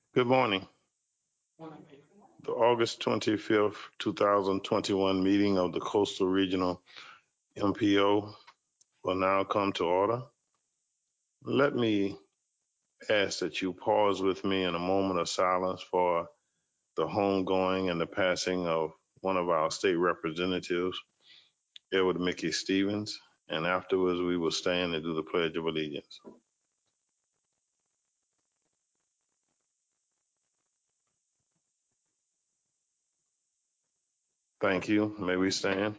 Good morning. The August 25th, 2021 meeting of the Coastal Regional MPO will now come to order. Let me ask that you pause with me in a moment of silence for the homegoing and the passing of one of our state representatives, Edward Mickey Stevens, and afterwards we will stand and do the Pledge of Allegiance. Thank you. May we stand?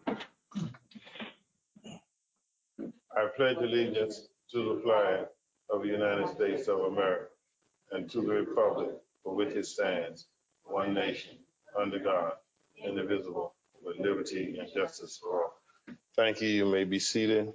I pledge allegiance to the flag of the United States of America and to the republic for which it stands, one nation, under God, indivisible, with liberty and justice for all. Thank you. You may be seated.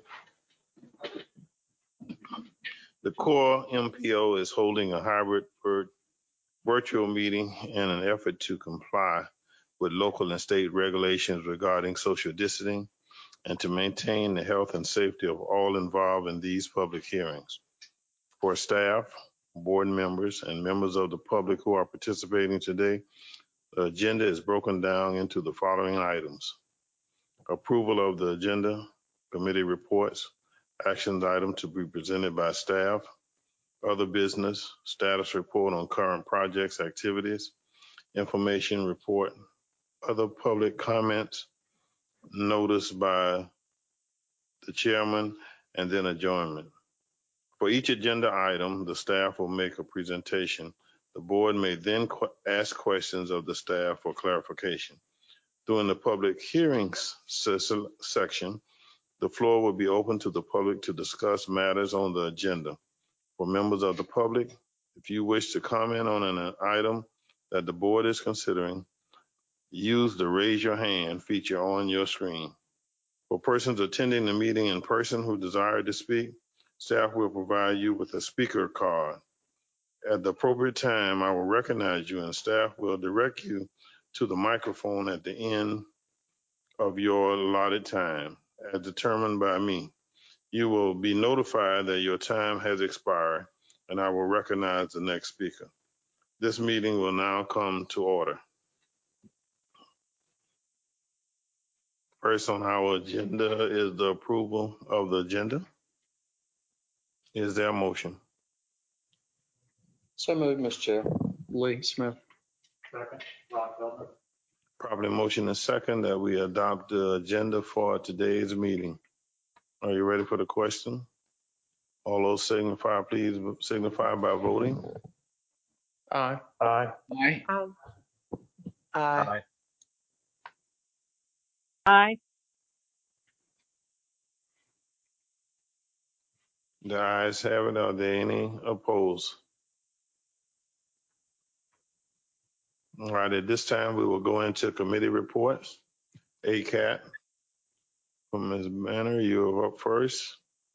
The core MPO is holding a hybrid virtual meeting in an effort to comply with local and state regulations regarding social distancing and to maintain the health and safety of all involved in these public hearings. For staff, board members, and members of the public who are participating today, the agenda is broken down into the following items. Approval of the agenda, committee reports, actions item to be presented by staff, other business, status report on current projects, activities, information report, other public comments, notice by the chairman, and then adjournment. For each agenda item, the staff will make a presentation. The board may then ask questions of the staff for clarification. During the public hearings section, the floor will be open to the public to discuss matters on the agenda. For members of the public, if you wish to comment on an item that the board is considering, use the raise your hand feature on your screen. For persons attending the meeting in person who desire to speak, staff will provide you with a speaker card. At the appropriate time, I will recognize you and staff will direct you to the microphone at the end of your allotted time, as determined by me. You will be notified that your time has expired, and I will recognize the next speaker. This meeting will now come to order. First on our agenda is the approval of the agenda. Is there a motion? So moved, Mr. Chair. Lee Smith. Second, Rock Feldman. Probably motion is second that we adopt the agenda for today's meeting. Are you ready for the question? All those signify, please signify by voting. Aye. Aye. Aye. Aye. Aye. The ayes have it. Are there any opposed? All right, at this time, we will go into committee reports. ACAT, from Ms. Banner, you're up first.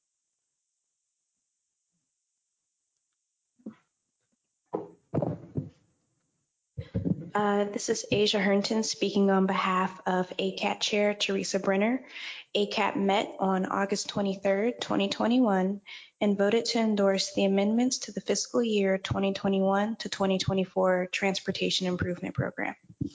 This is Asia Herndon speaking on behalf of ACAT Chair Teresa Brenner. ACAT met on August 23rd, 2021, and voted to endorse the amendments to the fiscal year 2021 to 2024 Transportation Improvement Program.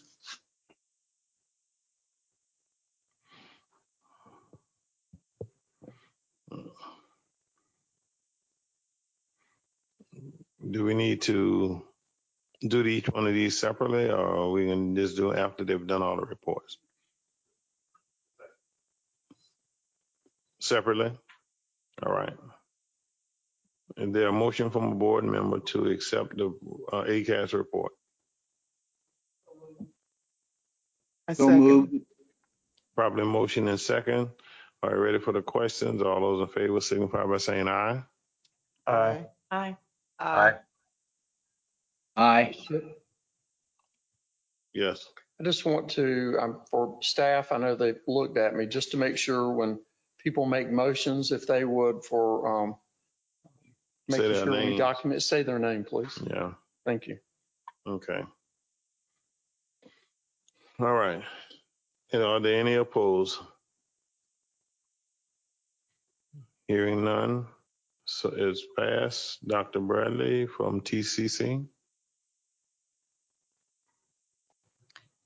Do we need to do each one of these separately, or we can just do it after they've done all the reports? Separately? All right. Is there a motion from a board member to accept the ACAT's report? So moved. Probably motion and second. Are you ready for the questions? All those in favor signify by saying aye. Aye. Aye. Aye. Aye. Yes. I just want to, for staff, I know they've looked at me, just to make sure when people make motions, if they would for Say making their sure we names. document, say their name, please. Yeah. Thank you. Okay. All right. Are there any opposed? Hearing none. So it's passed. Dr. Bradley from TCC.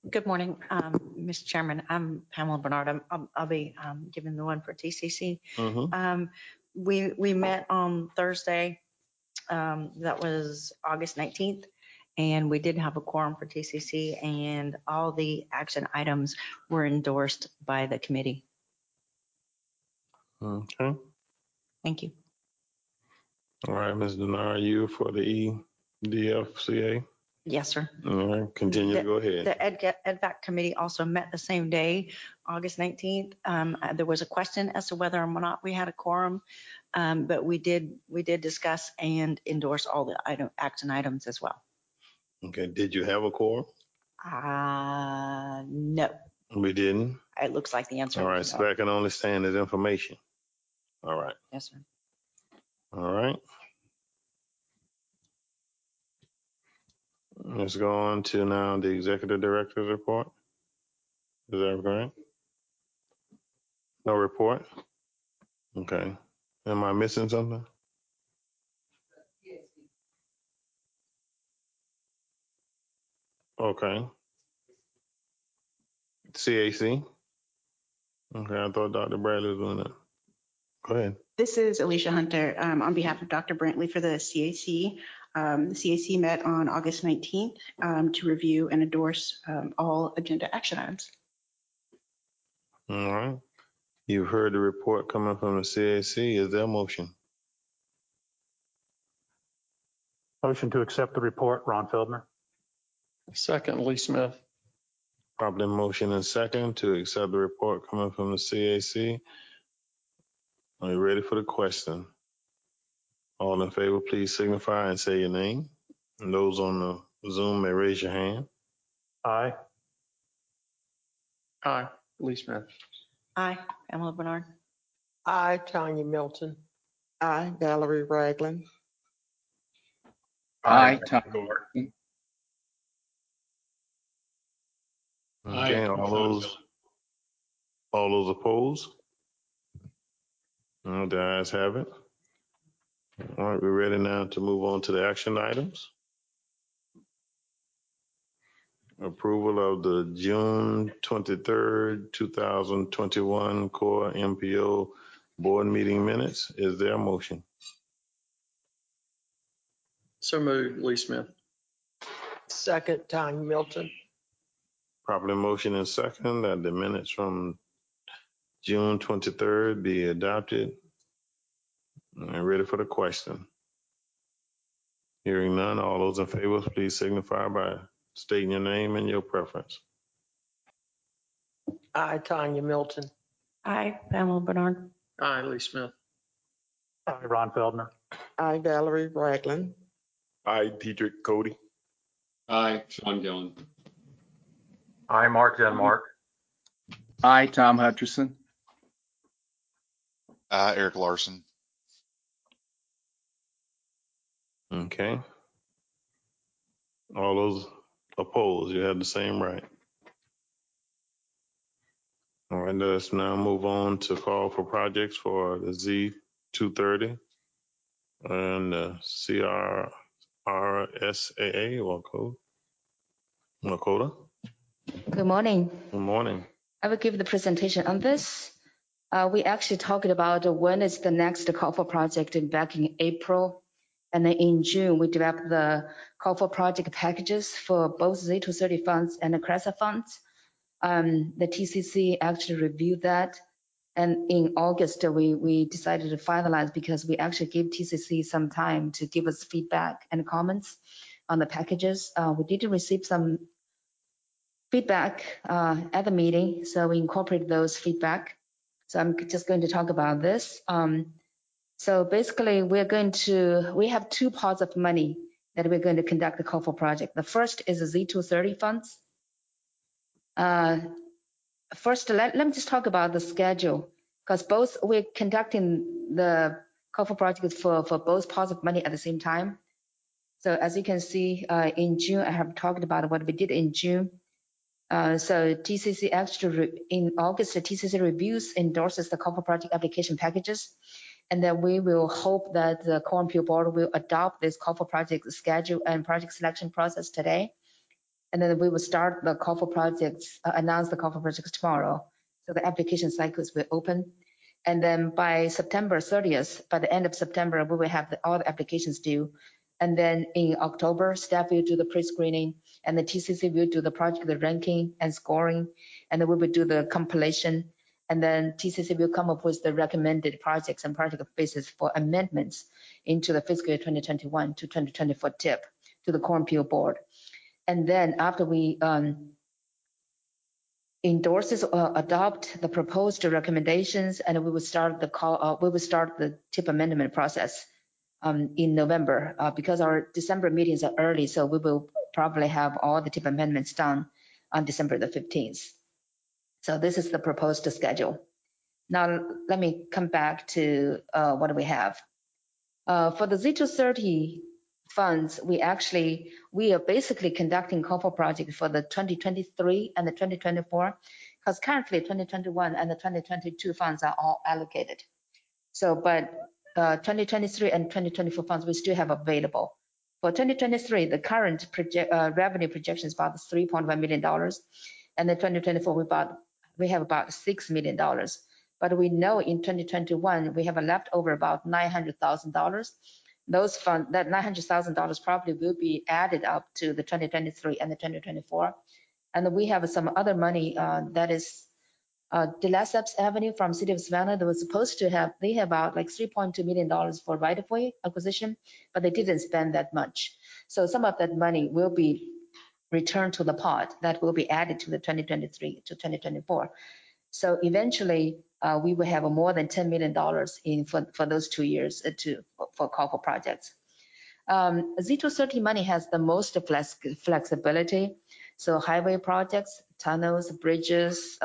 Good morning, Mr. Chairman. I'm Pamela Bernard. I'll be giving the one for TCC. Mm-hmm. We met on Thursday. That was August 19th. And we did have a quorum for TCC, and all the action items were endorsed by the committee. Okay. Thank you. All right, Ms. Denard, you for the EDFCA? Yes, sir. All right, continue to go ahead. The EDVAC committee also met the same day, August 19th. There was a question as to whether or not we had a quorum, but we did discuss and endorse all the action items as well. Okay, did you have a quorum? No, We didn't. it looks like the answer All right, is so no. that can only stand as information. All right, Yes, sir. all right. Let's go on to now the executive director's report. Is that correct? No report? Okay. Am I missing something? Okay. CAC? Okay, I thought Dr. Bradley was doing that. Go ahead. This is Alicia Hunter on behalf of Dr. Brantley for the CAC. The CAC met on August 19th to review and endorse all agenda action items. All right. You've heard the report coming from the CAC. Is there a motion? Motion to accept the report, Ron Feldner. Second, Lee Smith. Properly motion and second to accept the report coming from the CAC. Are you ready for the question? All in favor, please signify and say your name. And those on the Zoom may raise your hand. Aye. Aye, Lee Smith. Aye, Pamela Bernard. Aye, Tanya Milton. Aye, Valerie Ragland. Aye, Tom Gordon. Okay, all those opposed? The ayes have it. All right, we're ready now to move on to the action items. Approval of the June 23rd, 2021 Core MPO board meeting minutes. Is there a motion? So moved, Lee Smith. Second, Tanya Milton. Properly motion and second that the minutes from June 23rd be adopted. And ready for the question. Hearing none, all those in favor, please signify by stating your name and your preference. Aye, Tanya Milton. Aye, Pamela Bernard. Aye, Lee Smith. Aye, Ron Feldner. Aye, Valerie Ragland. Aye, Dietrich Cody. Aye, Sean Gillen. Aye, Mark Denmark. Aye, Tom Hutcherson. Eric Larson. Okay. All those opposed, you have the same right. All right, let's now move on to call for projects for the Z230 and the CRRSAA or code. Lakota. Good morning. Good morning. I will give the presentation on this. We actually talked about when is the next call for project back in April. And then in June, we developed the call for project packages for both Z230 funds and the CRESA funds. The TCC actually reviewed that. And in August, we decided to finalize because we actually gave TCC some time to give us feedback and comments on the packages. We did receive some feedback at the meeting, so we incorporate those feedback. So I'm just going to talk about this. So basically, we have two parts of money that we're going to conduct the call for project. The first is the Z230 funds. First, let me just talk about the schedule, because we're conducting the call for project for both parts of money at the same time. So as you can see, in June, I have talked about what we did in June. So TCC actually, in August, the TCC reviews, endorses the call for project application packages. And then we will hope that the Core MPO board will adopt this call for project schedule and project selection process today. And then we will start the call for projects, announce the call for projects tomorrow. So the application cycles will open. And then by September 30th, by the end of September, we will have all the applications due. And then in October, staff will do the pre-screening and the TCC will do the project, the ranking and scoring. And then we will do the compilation. And then TCC will come up with the recommended projects and project basis for amendments into the fiscal year 2021 to 2024 TIP to the Core MPO board. And then after we endorses or adopt the proposed recommendations, and we will start the TIP amendment process in November because our December meetings are early, so we will probably have all the TIP amendments done on December the 15th. So this is the proposed schedule. Now let me come back to what do we have. For the Z230 funds, we are basically conducting call for projects for the 2023 and the 2024, because currently 2021 and the 2022 funds are all allocated. So, but 2023 and 2024 funds we still have available. For 2023, the current revenue projection is about $3.1 million, and the 2024 we have about $6 million. But we know in 2021 we have a leftover about $900,000. Those funds, that $900,000 probably will be added up to the 2023 and the 2024. And we have some other money that is DeLisleps Avenue from City of Savannah. They were supposed to have, they have about like $3.2 million for right-of-way acquisition, but they didn't spend that much. So some of that money will be returned to the pot that will be added to the 2023 to 2024. So eventually we will have more than $10 million for those 2 years for call for projects. Z230 money has the most flexibility. So highway projects, tunnels, bridges,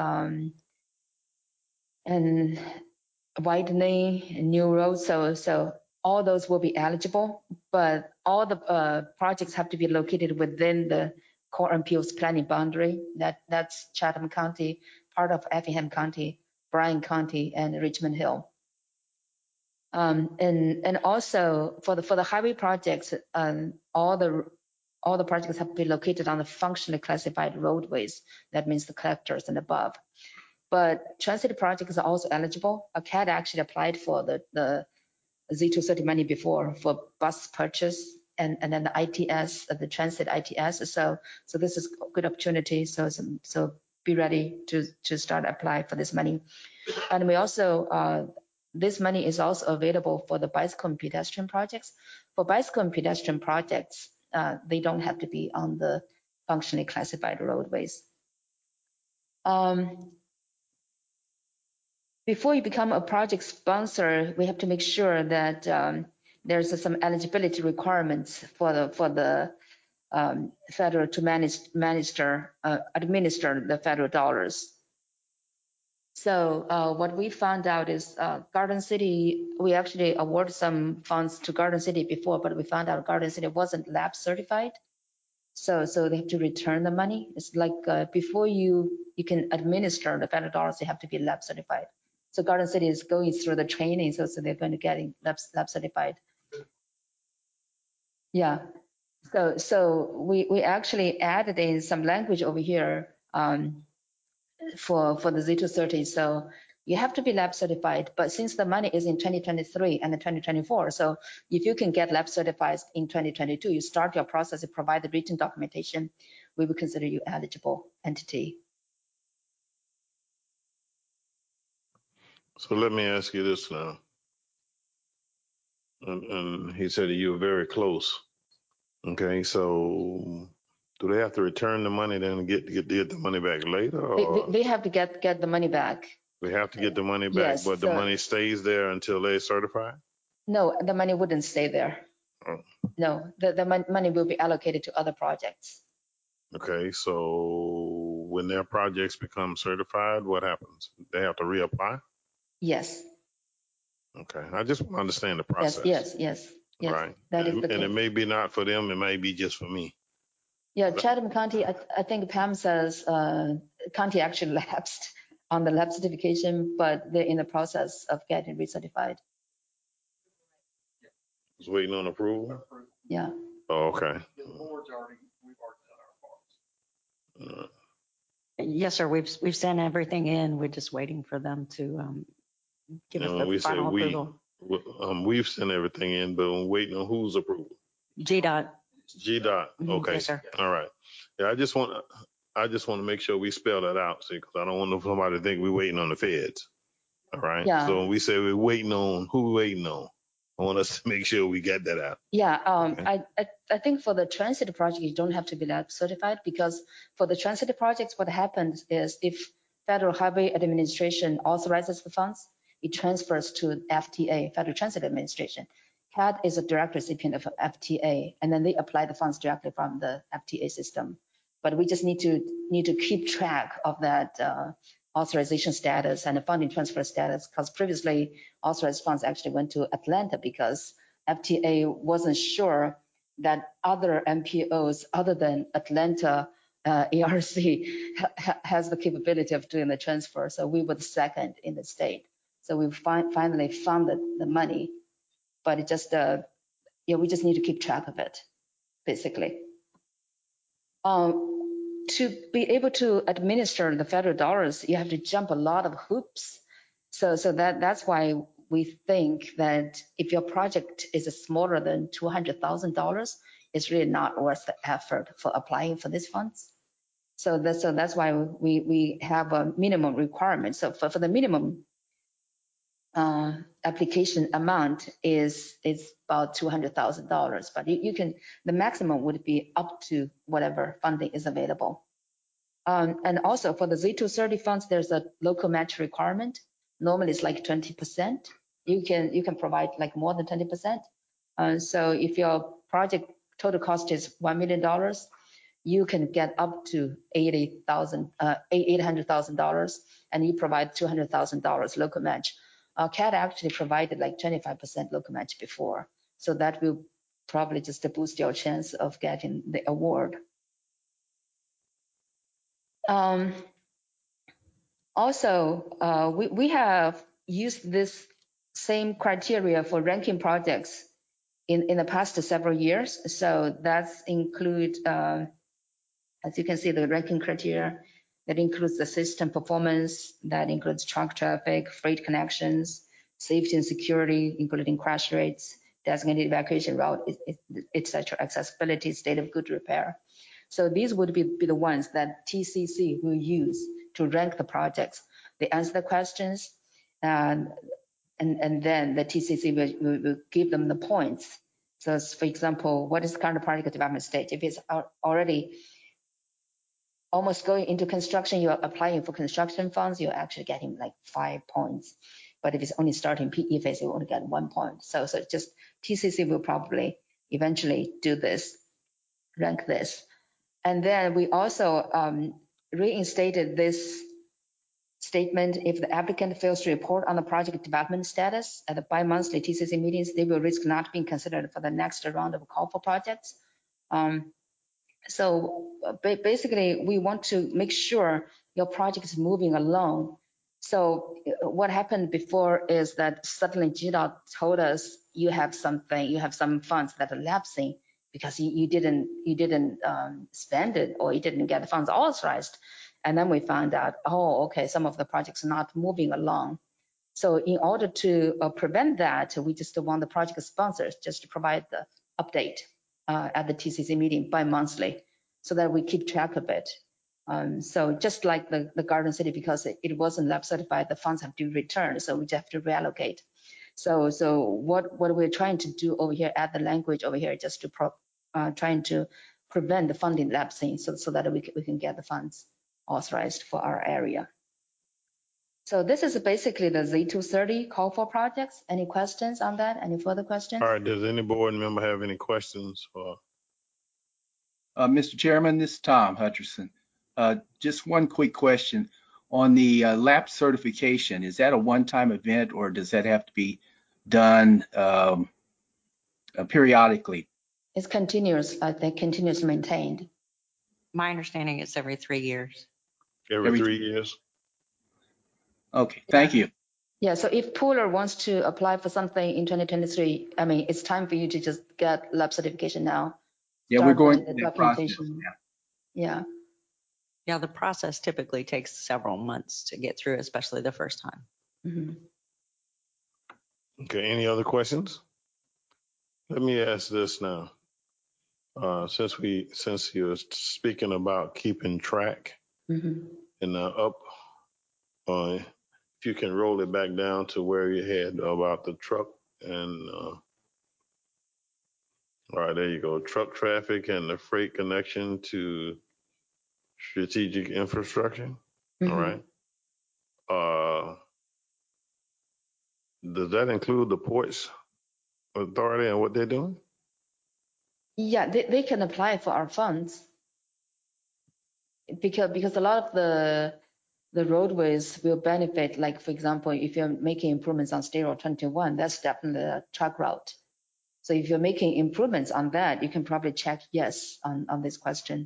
and widening, new roads. So all those will be eligible, but all the projects have to be located within the Core MPO's planning boundary. That's Chatham County, part of Effingham County, Bryan County, and Richmond Hill. And also for the highway projects, all the projects have to be located on the functionally classified roadways. That means the collectors and above. But transit projects are also eligible. CAD actually applied for the Z230 money before for bus purchase and then the ITS, the transit ITS. So this is a good opportunity. So be ready to start apply for this money. And we also, this money is also available for the bicycle and pedestrian projects. For bicycle and pedestrian projects, they don't have to be on the functionally classified roadways. Before you become a project sponsor, we have to make sure that there's some eligibility requirements for the federal to administer the federal dollars. So what we found out is Garden City, we actually awarded some funds to Garden City before, but we found out Garden City wasn't lab certified. So they have to return the money. It's like before you can administer the federal dollars, you have to be lab certified. So Garden City is going through the training, so they're going to get lab certified. Yeah. So we actually added in some language over here for the Z230. So you have to be lab certified, but since the money is in 2023 and 2024, so if you can get lab certified in 2022, you start your process, you provide the written documentation, we will consider you eligible entity. So let me ask you this now. And he said that you were very close. Okay, so do they have to return the money then and get the money back later? Or they have to get the money back. They have to get the money back, yes, but the money stays there until they're certified? No, the money wouldn't stay there. Oh. No, the money will be allocated to other projects. Okay, so when their projects become certified, what happens? They have to reapply? Yes. Okay, I just want to understand the process. Yes. Right. That is the case. And it may be not for them, it may be just for me. Yeah, Chatham County, I think Pam says county actually lapsed on the lab certification, but they're in the process of getting recertified. Just waiting on approval? Yeah. Oh, okay. The board's we've already done our parts. Uh, Yes, sir. We've sent everything in. We're just waiting for them to give us And when we the say final approval. we've sent everything in, but we're waiting on whose approval? GDOT. GDOT. Okay. Yes, sir. All right. Yeah, I just want to make sure we spell that out, see, because I don't want somebody to think we're waiting on the feds. All right. Yeah. So when we say we're waiting on, who we waiting on? I want us to make sure we get that out. Yeah, Okay. I think for the transit project, you don't have to be lab certified, because for the transit projects, what happens is if Federal Highway Administration authorizes the funds, it transfers to FTA, Federal Transit Administration. CAT is a direct recipient of FTA, and then they apply the funds directly from the FTA system. But we just need to keep track of that authorization status and the funding transfer status, because previously authorized funds actually went to Atlanta because FTA wasn't sure that other MPOs other than Atlanta ARC has the capability of doing the transfer. So we were the second in the state. So we finally found the money, but it just, we just need to keep track of it, basically. To be able to administer the federal dollars, you have to jump a lot of hoops. So that's why we think that if your project is smaller than $200,000, it's really not worth the effort for applying for these funds. So that's why we have a minimum requirement. So for the minimum application amount is about $200,000, but you can, the maximum would be up to whatever funding is available. And also for the Z230 funds, there's a local match requirement. Normally it's like 20%. You can provide like more than 20%. So if your project total cost is $1 million, you can get up to $800,000, and you provide $200,000 local match. CAT actually provided like 25% local match before, so that will probably just boost your chance of getting the award. Also, we have used this same criteria for ranking projects in the past several years. So that's include, as you can see, the ranking criteria that includes the system performance, that includes truck traffic, freight connections, safety and security, including crash rates, designated evacuation route, etc., accessibility, state of good repair. So these would be the ones that TCC will use to rank the projects. They answer the questions, and then the TCC will give them the points. So for example, what is the current project development stage? If it's already almost going into construction, you're applying for construction funds, you're actually getting like 5 points. But if it's only starting PE phase, you only get 1 point. So just TCC will probably eventually do this, rank this. And then we also reinstated this statement: if the applicant fails to report on the project development status at the bi-monthly TCC meetings, they will risk not being considered for the next round of call for projects. So basically, we want to make sure your project is moving along. So what happened before is that suddenly GDOT told us you have some funds that are lapsing because you didn't spend it, or you didn't get the funds authorized. And then we found out, oh, okay, some of the projects are not moving along. So in order to prevent that, we just want the project sponsors just to provide the update at the TCC meeting bi-monthly, so that we keep track of it. So just like the Garden City, because it wasn't lab certified, the funds have to return, so we just have to reallocate. So what we're trying to do over here, add the language over here, just to trying to prevent the funding lapsing, so that we can get the funds authorized for our area. So this is basically the Z230 call for projects. Any questions on that? Any further questions? All right. Does any board member have any questions for? Mr. Chairman, this is Tom Hutcherson. Just one quick question. On the lab certification, is that a one-time event, or does that have to be done periodically? It's continuous, I think, continuously maintained. My understanding is every 3 years. Every 3 years? Okay, thank you. Yeah, so if Pooler wants to apply for something in 2023, I mean, it's time for you to just get lab certification now. Yeah, we're going through that process. Yeah. Yeah, the process typically takes several months to get through, especially the first time. Mhm. Okay, any other questions? Let me ask this now. Since you're speaking about keeping track Mhm. and if you can roll it back down to where you had about the truck and all right, there you go. Truck traffic and the freight connection to strategic infrastructure. All Mhm. right. Uh, does that include the ports authority and what they're doing? Yeah, they can apply for our funds because a lot of the roadways will benefit. Like for example, if you're making improvements on State Road 21, that's definitely a truck route. So if you're making improvements on that, you can probably check yes on this question.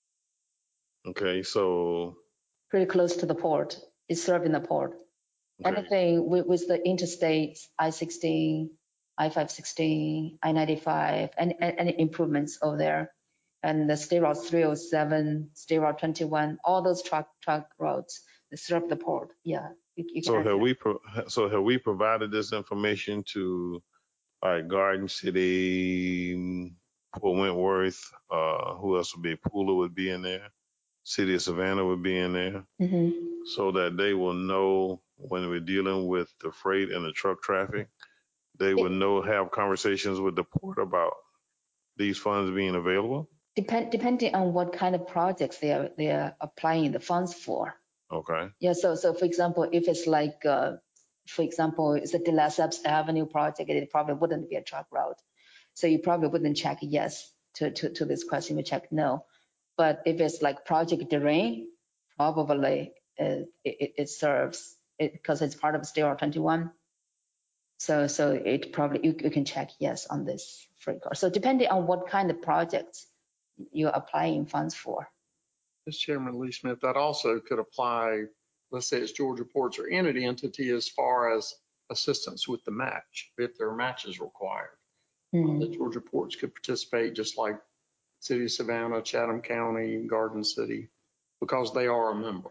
Okay, so Pretty close to the port. It's serving the port. okay, Anything with the interstates, I-16, I-516, I-95, and any improvements over there. And the State Route 307, State Route 21, all those truck roads that serve the port. Yeah. You so can have we provided this information to Garden City, Port Wentworth? Who else would be? Pooler would be in there. City of Savannah would be in there, so that they will know when we're dealing with the freight and the truck traffic. They would know, have conversations with the port about these funds being available. Depending on what kind of projects they are applying the funds for. Okay. Yeah, so for example, if it's like, for example, it's a De Lesseps Avenue project, it probably wouldn't be a truck route. So you probably wouldn't check yes to this question, you check no. But if it's like Project Terrain, probably it serves it because it's part of State Route 21. So it probably, you can check yes on this free card. So depending on what kind of projects you're applying funds for. Mr. Chairman Lee Smith, that also could apply, let's say it's Georgia Ports or any entity as far as assistance with the match, if there are matches required. The Georgia Ports could participate just like City of Savannah, Chatham County, Garden City, because they are a member.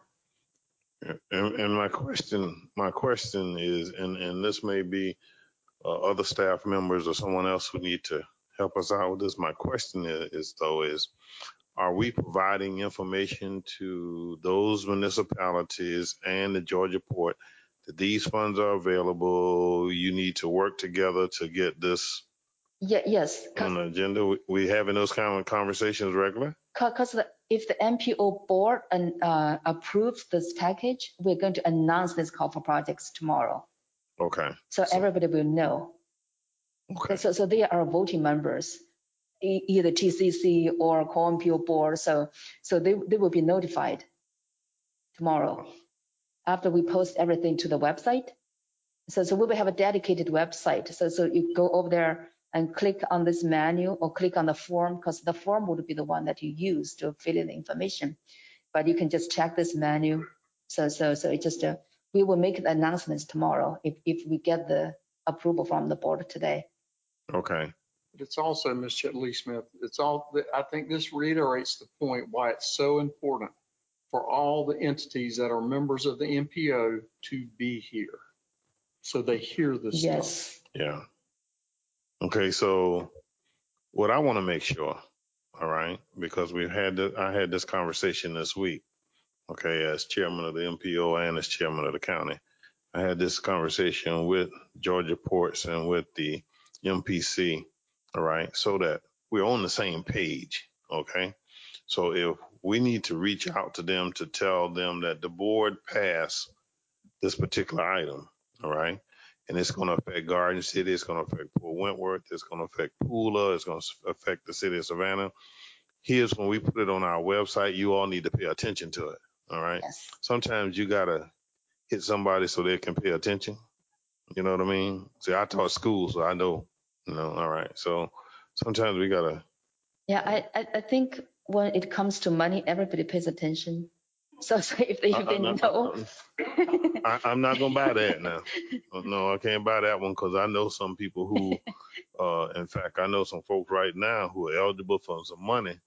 And my question is, and this may be other staff members or someone else who need to help us out with this. My question is are we providing information to those municipalities and the Georgia Port that these funds are available? You need to work together to get this Yes. on the agenda. We having those kind of conversations regularly? Because if the MPO board approves this package, we're going to announce this call for projects tomorrow. Okay. So everybody will know. Okay. So they are voting members, either TCC or co-MPO board. So they will be notified tomorrow after we post everything to the website. So we will have a dedicated website. So you go over there and click on this menu or click on the form, because the form would be the one that you use to fill in the information. But you can just check this menu. So it just we will make the announcements tomorrow if we get the approval from the board today. Okay. But it's also, Ms. Lee Smith, I think this reiterates the point why it's so important for all the entities that are members of the MPO to be here, so they hear this stuff. Yeah. Okay. So what I want to make sure, all right, because I had this conversation this week, okay, as chairman of the MPO and as chairman of the county. I had this conversation with Georgia Ports and with the MPC, all right, so that we're on the same page, okay? So if we need to reach out to them to tell them that the board passed this particular item, all right, and it's going to affect Garden City, it's going to affect Port Wentworth, it's going to affect Pooler, it's going to affect the city of Savannah. Here's when we put it on our website, you all need to pay attention to it, all right? Yes. Sometimes you got to hit somebody so they can pay attention. You know what I mean? See, I taught school, so I know, all right. So sometimes we gotta. Yeah, I think when it comes to money, everybody pays attention. So if they know. I'm not gonna buy that now. No, I can't buy that one because I know some people who, in fact, I know some folks right now who are eligible for some money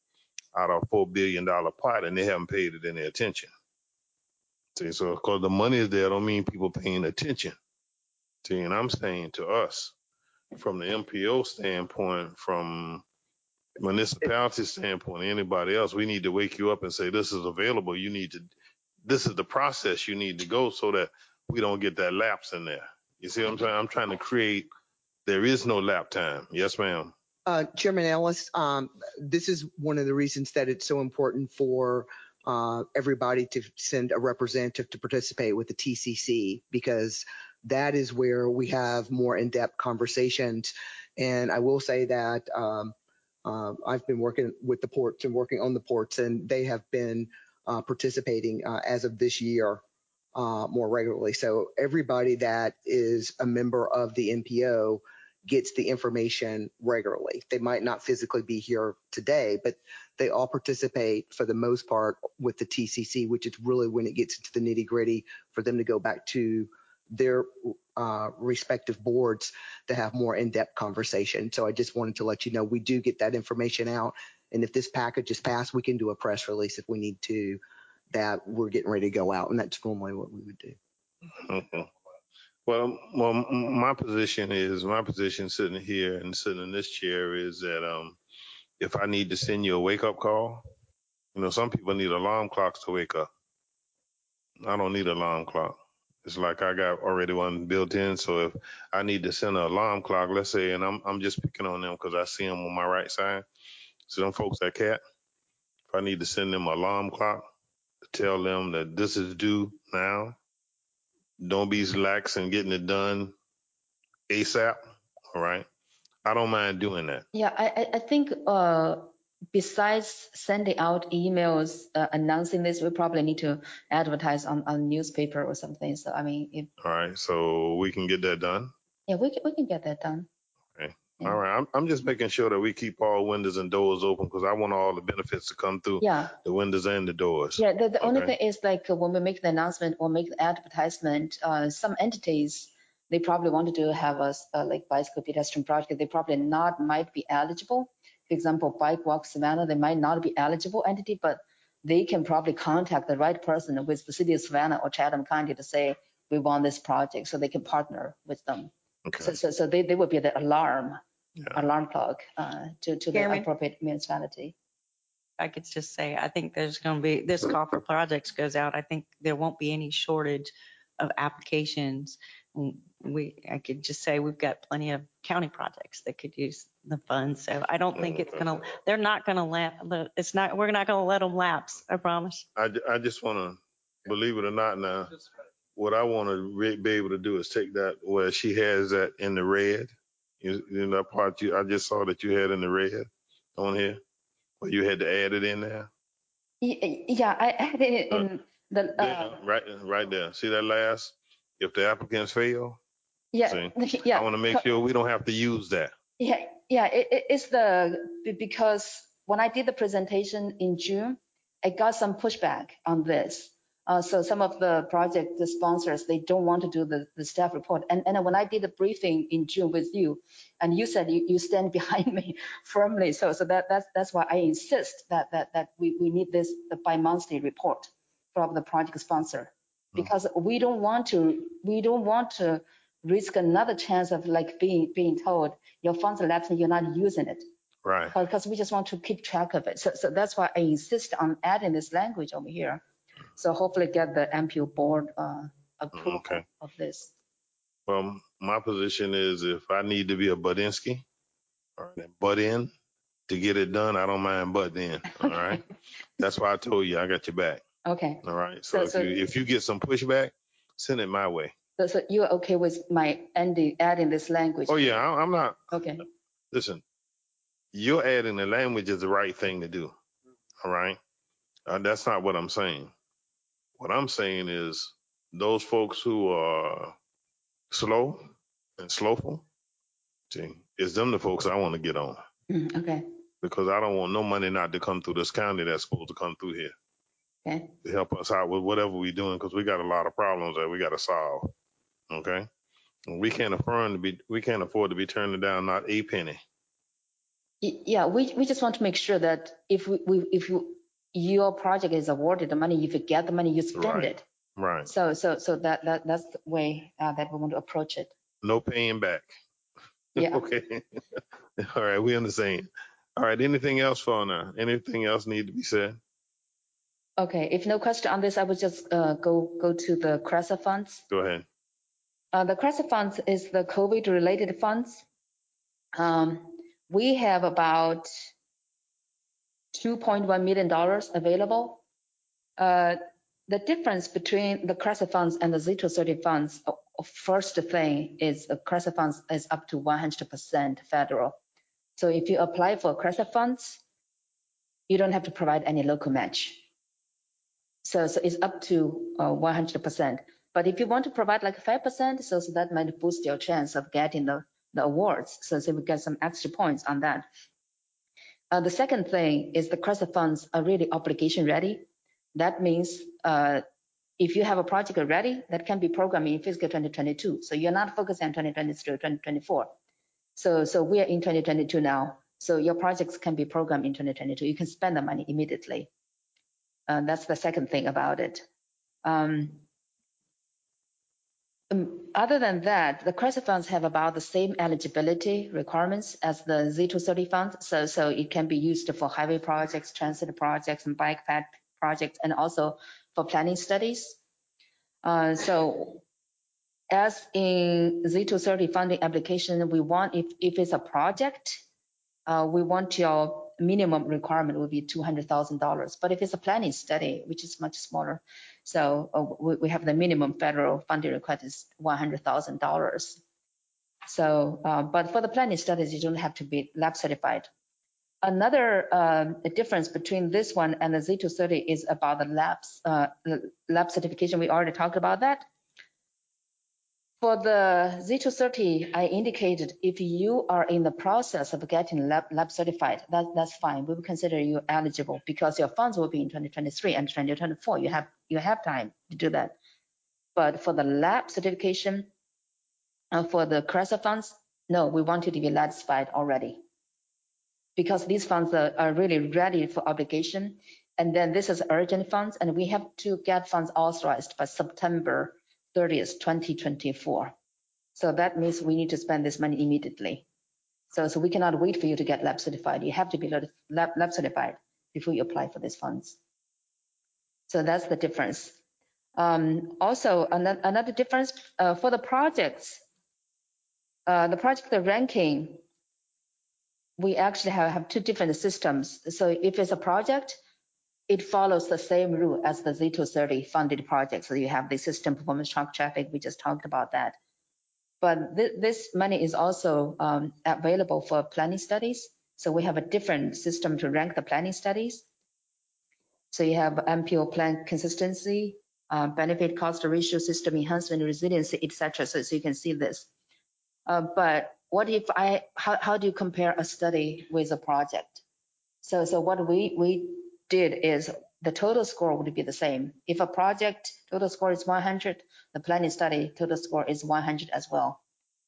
out of a $4 billion pot, and they haven't paid it any attention. See, so because the money is there, don't mean people paying attention. See, and I'm saying to us, from the MPO standpoint, from municipality standpoint, anybody else, we need to wake you up and say, this is available. You need to, this is the process you need to go so that we don't get that lapse in there. You see what I'm saying? I'm trying to create, there is no lap time. Yes, ma'am. Chairman Ellis, this is one of the reasons that it's so important for everybody to send a representative to participate with the TCC, because that is where we have more in-depth conversations. And I will say that I've been working with the ports and working on the ports, and they have been participating as of this year more regularly. So everybody that is a member of the MPO gets the information regularly. They might not physically be here today, but they all participate for the most part with the TCC, which is really when it gets into the nitty gritty for them to go back to their respective boards to have more in-depth conversation. So I just wanted to let you know we do get that information out. And if this package is passed, we can do a press release if we need to, that we're getting ready to go out. And that's normally what we would do. Okay. Well, my position sitting here and sitting in this chair is that if I need to send you a wake up call, you know, some people need alarm clocks to wake up. I don't need an alarm clock. It's like I got already one built in. So if I need to send an alarm clock, let's say, and I'm just picking on them because I see them on my right side. So them folks at CAT, if I need to send them an alarm clock to tell them that this is due now, don't be lax in getting it done ASAP. All right. I don't mind doing that. Yeah, I think besides sending out emails announcing this, we probably need to advertise on newspaper or something. So I mean, if All right. So we can get that done. yeah, we can get that done. Okay. Yeah. All right. I'm just making sure that we keep all windows and doors open because I want all the benefits to come through Yeah. the windows and the doors. Yeah. The only Okay. thing is like when we make the announcement or make the advertisement, some entities they probably wanted to have us like bicycle pedestrian project. They probably might be eligible. For example, Bike Walk Savannah, they might not be eligible entity, but they can probably contact the right person with the city of Savannah or Chatham County to say we want this project, so they can partner with them. Okay. So they would be the alarm clock to the Chairman? appropriate municipality. I could just say, I think there's going to be, this call for projects goes out. I think there won't be any shortage of applications. I could just say we've got plenty of county projects that could use the funds. So I don't think it's going to, they're not going to we're not going to let them lapse. I promise. I just want to, believe it or not now, what I want to be able to do is take that where she has that in the red. You know, that part I just saw that you had in the red on here, where you had to add it in there. Yeah, I added it in the. Right there. See that last? If the applicants fail. Yeah. See? Yeah. I want to make sure we don't have to use that. Yeah. It's because when I did the presentation in June, I got some pushback on this. So some of the project sponsors, they don't want to do the staff report. And when I did the briefing in June with you, and you said you stand behind me firmly. So that's why I insist that we need the bi-monthly report from the project sponsor, because we don't want to risk another chance of like being told your funds are lapsing, you're not using it. Right. Because we just want to keep track of it. So that's why I insist on adding this language over here. So hopefully get the MPO board approval of this. Well, my position is if I need to be a Budinsky or butt in to get it done, I don't mind butt in. All right. That's why I told you I got your back. Okay. All right. So if you get some pushback, send it my way. So you're okay with my adding this language? Oh yeah, I'm not. Okay. Listen, you're adding the language is the right thing to do. All right. That's not what I'm saying. What I'm saying is those folks who are slow and slowful, see, it's them the folks I want to get on. Okay. Because I don't want no money not to come through this county that's supposed to come through here. Okay. To help us out with whatever we're doing, because we got a lot of problems that we got to solve. Okay. And we can't afford to be turning down not a penny. Yeah, we just want to make sure that if your project is awarded the money, if you get the money, you spend Right. it. Right. So that's the way that we want to approach it. No paying back. Yeah. Okay. All right. We understand. All right. Anything else for now? Anything else need to be said? Okay. If no question on this, I would just go to the CRESA funds. Go ahead. The CRESA funds is the COVID related funds. We have about $2.1 million available. The difference between the CRESA funds and the Z230 funds, first thing is the CRESA funds is up to 100% federal. So if you apply for CRESA funds, you don't have to provide any local match. So it's up to 100%. But if you want to provide like 5%, so that might boost your chance of getting the awards. So we get some extra points on that. The second thing is the CRESA funds are really obligation ready. That means if you have a project ready, that can be programmed in fiscal 2022. So you're not focusing on 2023 or 2024. So we are in 2022 now. So your projects can be programmed in 2022. You can spend the money immediately. That's the second thing about it. Other than that, the CRESA funds have about the same eligibility requirements as the Z230 funds. So it can be used for highway projects, transit projects, and bike path projects, and also for planning studies. So as in Z230 funding application, we want, if it's a project, we want your minimum requirement will be $200,000. But if it's a planning study, which is much smaller, so we have the minimum federal funding request is $100,000. So, but for the planning studies, you don't have to be lab certified. Another difference between this one and the Z230 is about the lab certification. We already talked about that. For the Z230, I indicated if you are in the process of getting lab certified, that's fine. We will consider you eligible because your funds will be in 2023 and 2024. You have time to do that. But for the lab certification, for the CRESA funds, no, we want you to be lab certified already because these funds are really ready for obligation. And then this is urgent funds, and we have to get funds authorized by September 30th, 2024. So that means we need to spend this money immediately. So we cannot wait for you to get lab certified. You have to be lab certified before you apply for these funds. So that's the difference. Also, another difference for the projects, the project ranking, we actually have two different systems. So if it's a project, it follows the same rule as the Z230 funded project. So you have the system performance truck traffic. We just talked about that. But this money is also available for planning studies. So we have a different system to rank the planning studies. So you have MPO plan consistency, benefit cost ratio, system enhancement, resiliency, etc. So you can see this. But what if how do you compare a study with a project? So what we did is the total score would be the same. If a project total score is 100, the planning study total score is 100 as well.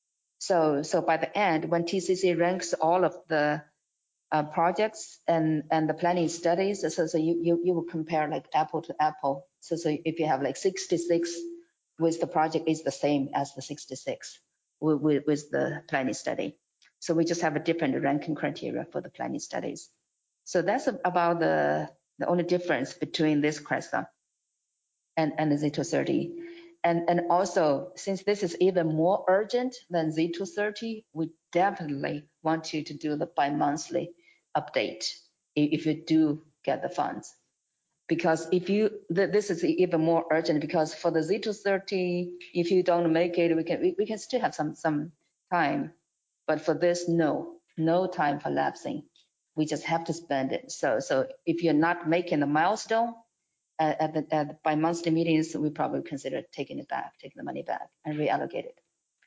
So by the end, when TCC ranks all of the projects and the planning studies, so you will compare like apple to apple. So if you have like 66 with the project is the same as the 66 with the planning study. So we just have a different ranking criteria for the planning studies. So that's about the only difference between this CRESA and the Z230. And also, since this is even more urgent than Z230, we definitely want you to do the bi-monthly update if you do get the funds. Because if this is even more urgent because for the Z230, if you don't make it, we can still have some time. But for this, no time for lapsing. We just have to spend it. So if you're not making the milestone at the bi-monthly meetings, we probably consider taking the money back and reallocate it.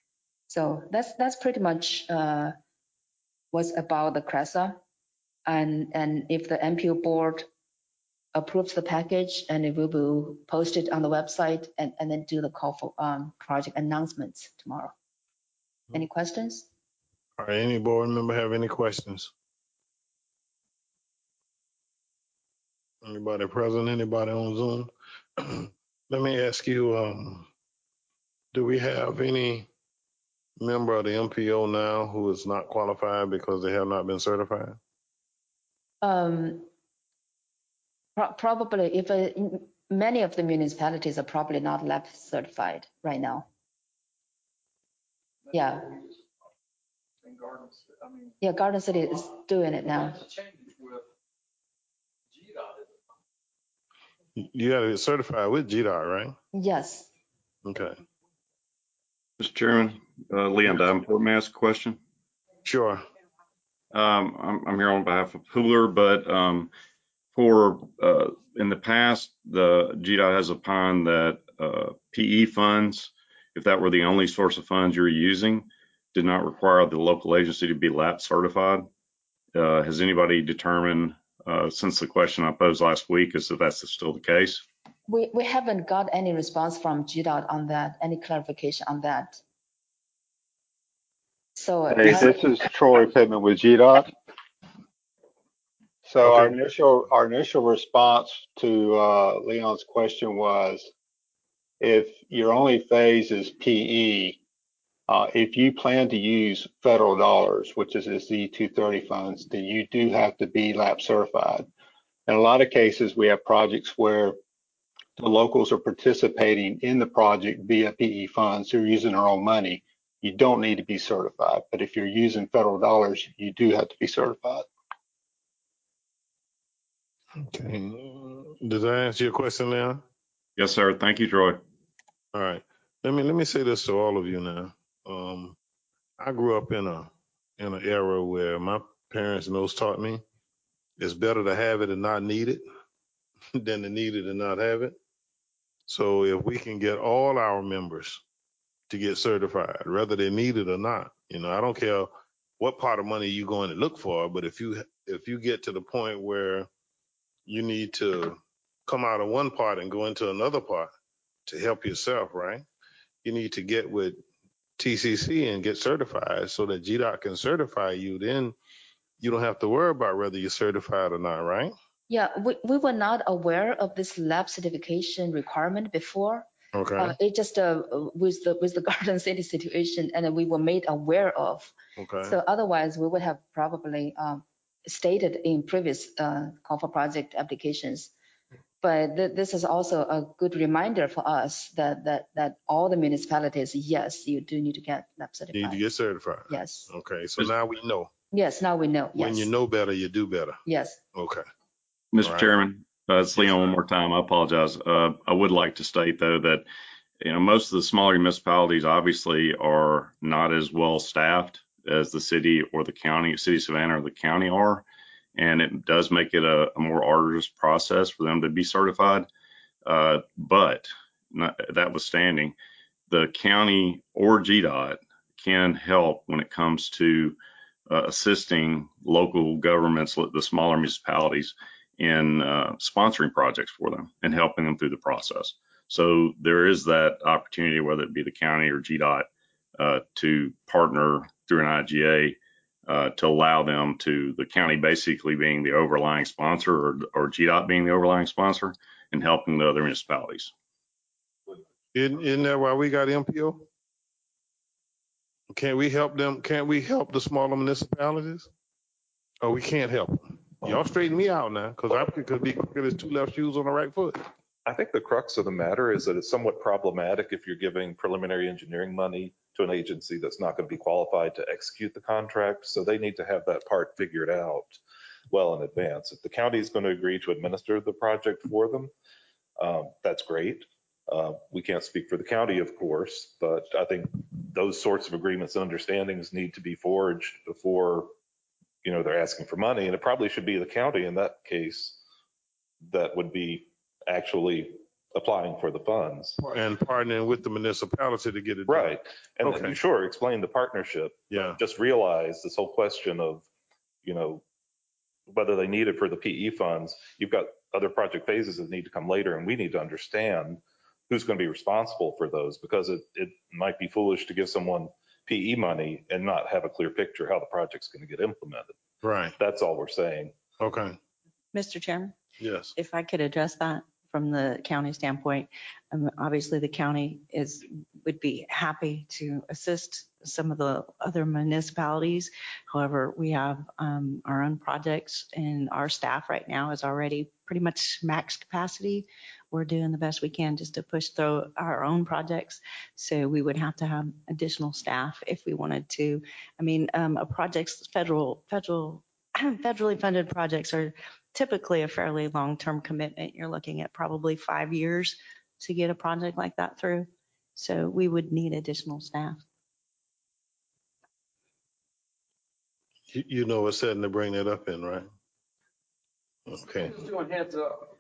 So that's pretty much what's about the CRESA. And if the MPO board approves the package, and it will be posted on the website and then do the call for project announcements tomorrow. Any questions? All right, any board member have any questions? Anybody present? Anybody on Zoom? Let me ask you, do we have any member of the MPO now who is not qualified because they have not been certified? Probably, if many of the municipalities are probably not lab certified right now. Yeah. In Garden City, I mean. Yeah, Garden City is doing it now. The changes with GDOT. You got to get certified with GDOT, right? Yes. Okay. Mr. Chairman, Leon Davenport, may I ask a question? Sure. I'm here on behalf of Hooler, but in the past, the GDOT has opined that PE funds, if that were the only source of funds you're using, did not require the local agency to be LAP certified. Has anybody determined, since the question I posed last week, is that that's still the case? We haven't got any response from GDOT on that, any clarification on that. So hey, this is Troy Pittman with GDOT. So okay. our initial response to Leon's question was, if your only phase is PE, if you plan to use federal dollars, which is the Z230 funds, then you do have to be LAP certified. In a lot of cases, we have projects where the locals are participating in the project via PE funds. They're using their own money. You don't need to be certified, but if you're using federal dollars, you do have to be certified. Okay. Does that answer your question, Leon? Yes, sir. Thank you, Troy. All right. Let me say this to all of you now. I grew up in an era where my parents most taught me it's better to have it and not need it than to need it and not have it. So if we can get all our members to get certified, whether they need it or not, I don't care what part of money you're going to look for, but if you get to the point where you need to come out of one part and go into another part to help yourself, right? You need to get with TCC and get certified so that GDOT can certify you. Then you don't have to worry about whether you're certified or not, right? yeah, we were not aware of this lab certification requirement before. Okay. It just with the Garden City situation, and we were made aware of. Okay. So otherwise, we would have probably stated in previous call for project applications. But this is also a good reminder for us that all the municipalities, yes, you do need to get lab certified. Need to get certified. Yes. Okay. So now we know. Yes, now we know. When yes. you know better, you do better. Yes. Okay. Mr. Right. Chairman, it's Leon one more time. I apologize. I would like to state, though, that most of the smaller municipalities obviously are not as well staffed as the city or the county, city of Savannah or the county are. And it does make it a more arduous process for them to be certified. But notwithstanding, the county or GDOT can help when it comes to assisting local governments, the smaller municipalities, in sponsoring projects for them and helping them through the process. So there is that opportunity, whether it be the county or GDOT, to partner through an IGA to allow them to, the county basically being the overlying sponsor or GDOT being the overlying sponsor, and helping the other municipalities. Isn't that why we got MPO? Can't we help them? Can't we help the smaller municipalities? Oh, we can't help them. Y'all straighten me out now, because I could be crooked as two left shoes on the right foot. I think the crux of the matter is that it's somewhat problematic if you're giving preliminary engineering money to an agency that's not going to be qualified to execute the contract. So they need to have that part figured out well in advance. If the county is going to agree to administer the project for them, that's great. We can't speak for the county, of course, but I think those sorts of agreements and understandings need to be forged before, they're asking for money. And it probably should be the county in that case that would be actually applying for the funds. And partnering with the municipality to get it done. Right. And okay. Sure, explain the partnership. Yeah. Just realize this whole question of, whether they need it for the PE funds. You've got other project phases that need to come later, and we need to understand who's going to be responsible for those, because it might be foolish to give someone PE money and not have a clear picture how the project's going to get implemented. Right. That's all we're saying. Okay. Mr. Chairman? Yes. If I could address that from the county standpoint, obviously the county would be happy to assist some of the other municipalities. However, we have our own projects, and our staff right now is already pretty much max capacity. We're doing the best we can just to push through our own projects. So we would have to have additional staff if we wanted to. I mean, a project's federally funded projects are typically a fairly long-term commitment. You're looking at probably 5 years to get a project like that through. So we would need additional staff. You know what setting to bring that up in, right? Okay. Just doing heads up.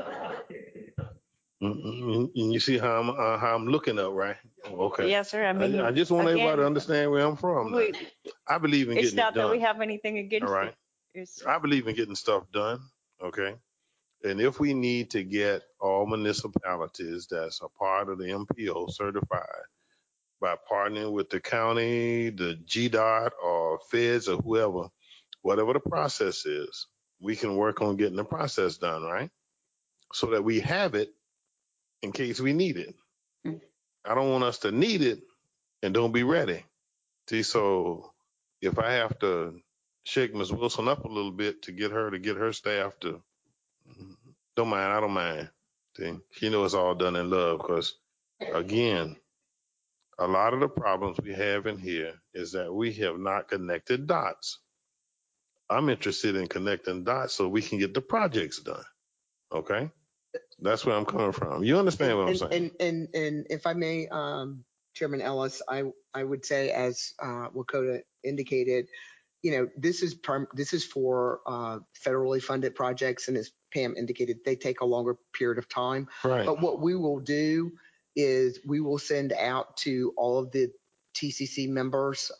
And you see how I'm looking up, right? Okay. Yes, sir. I mean, I just want everybody to again, understand where I'm from. Now. I believe in it's getting it not that we done. have anything against All right. it. It's, I believe in getting stuff done. Okay. And if we need to get all municipalities that's a part of the MPO certified by partnering with the county, the GDOT, or feds, or whoever, whatever the process is, we can work on getting the process done, right? So that we have it in case we need it. I don't want us to need it and don't be ready. See, so if I have to shake Ms. Wilson up a little bit to get her staff to, don't mind, I don't mind. See, she knows it's all done in love because, again, a lot of the problems we have in here is that we have not connected dots. I'm interested in connecting dots so we can get the projects done. Okay? That's where I'm coming from. You understand what I'm saying? And if I may, Chairman Ellis, I would say, as Wakota indicated, this is for federally funded projects, and as Pam indicated, they take a longer period of time. Right. But what we will do is we will send out to all of the TCC members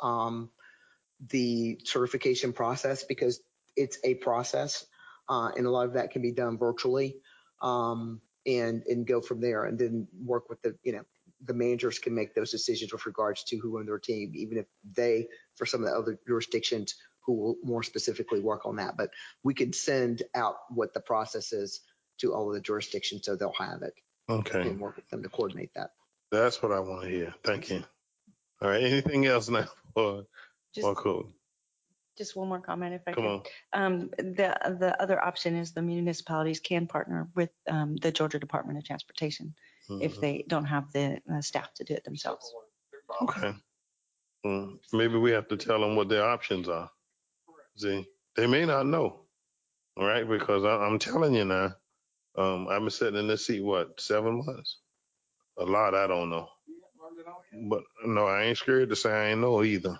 the certification process, because it's a process, and a lot of that can be done virtually, and go from there, and then work with the managers can make those decisions with regards to who on their team, even if they, for some of the other jurisdictions, who will more specifically work on that. But we can send out what the process is to all of the jurisdictions so they'll have it. Okay. And work with them to coordinate that. That's what I want to hear. Thank you. All right. Anything else now for code? just one more comment, if I Come could. on. The other option is the municipalities can partner with the Georgia Department of Transportation if they don't have the staff to do it themselves. Okay. Maybe we have to tell them what their options are. See, they may not know. All right. Because I'm telling you now, I've been sitting in this seat, 7 months? A lot, I don't know. But no, I ain't scared to say I ain't know either.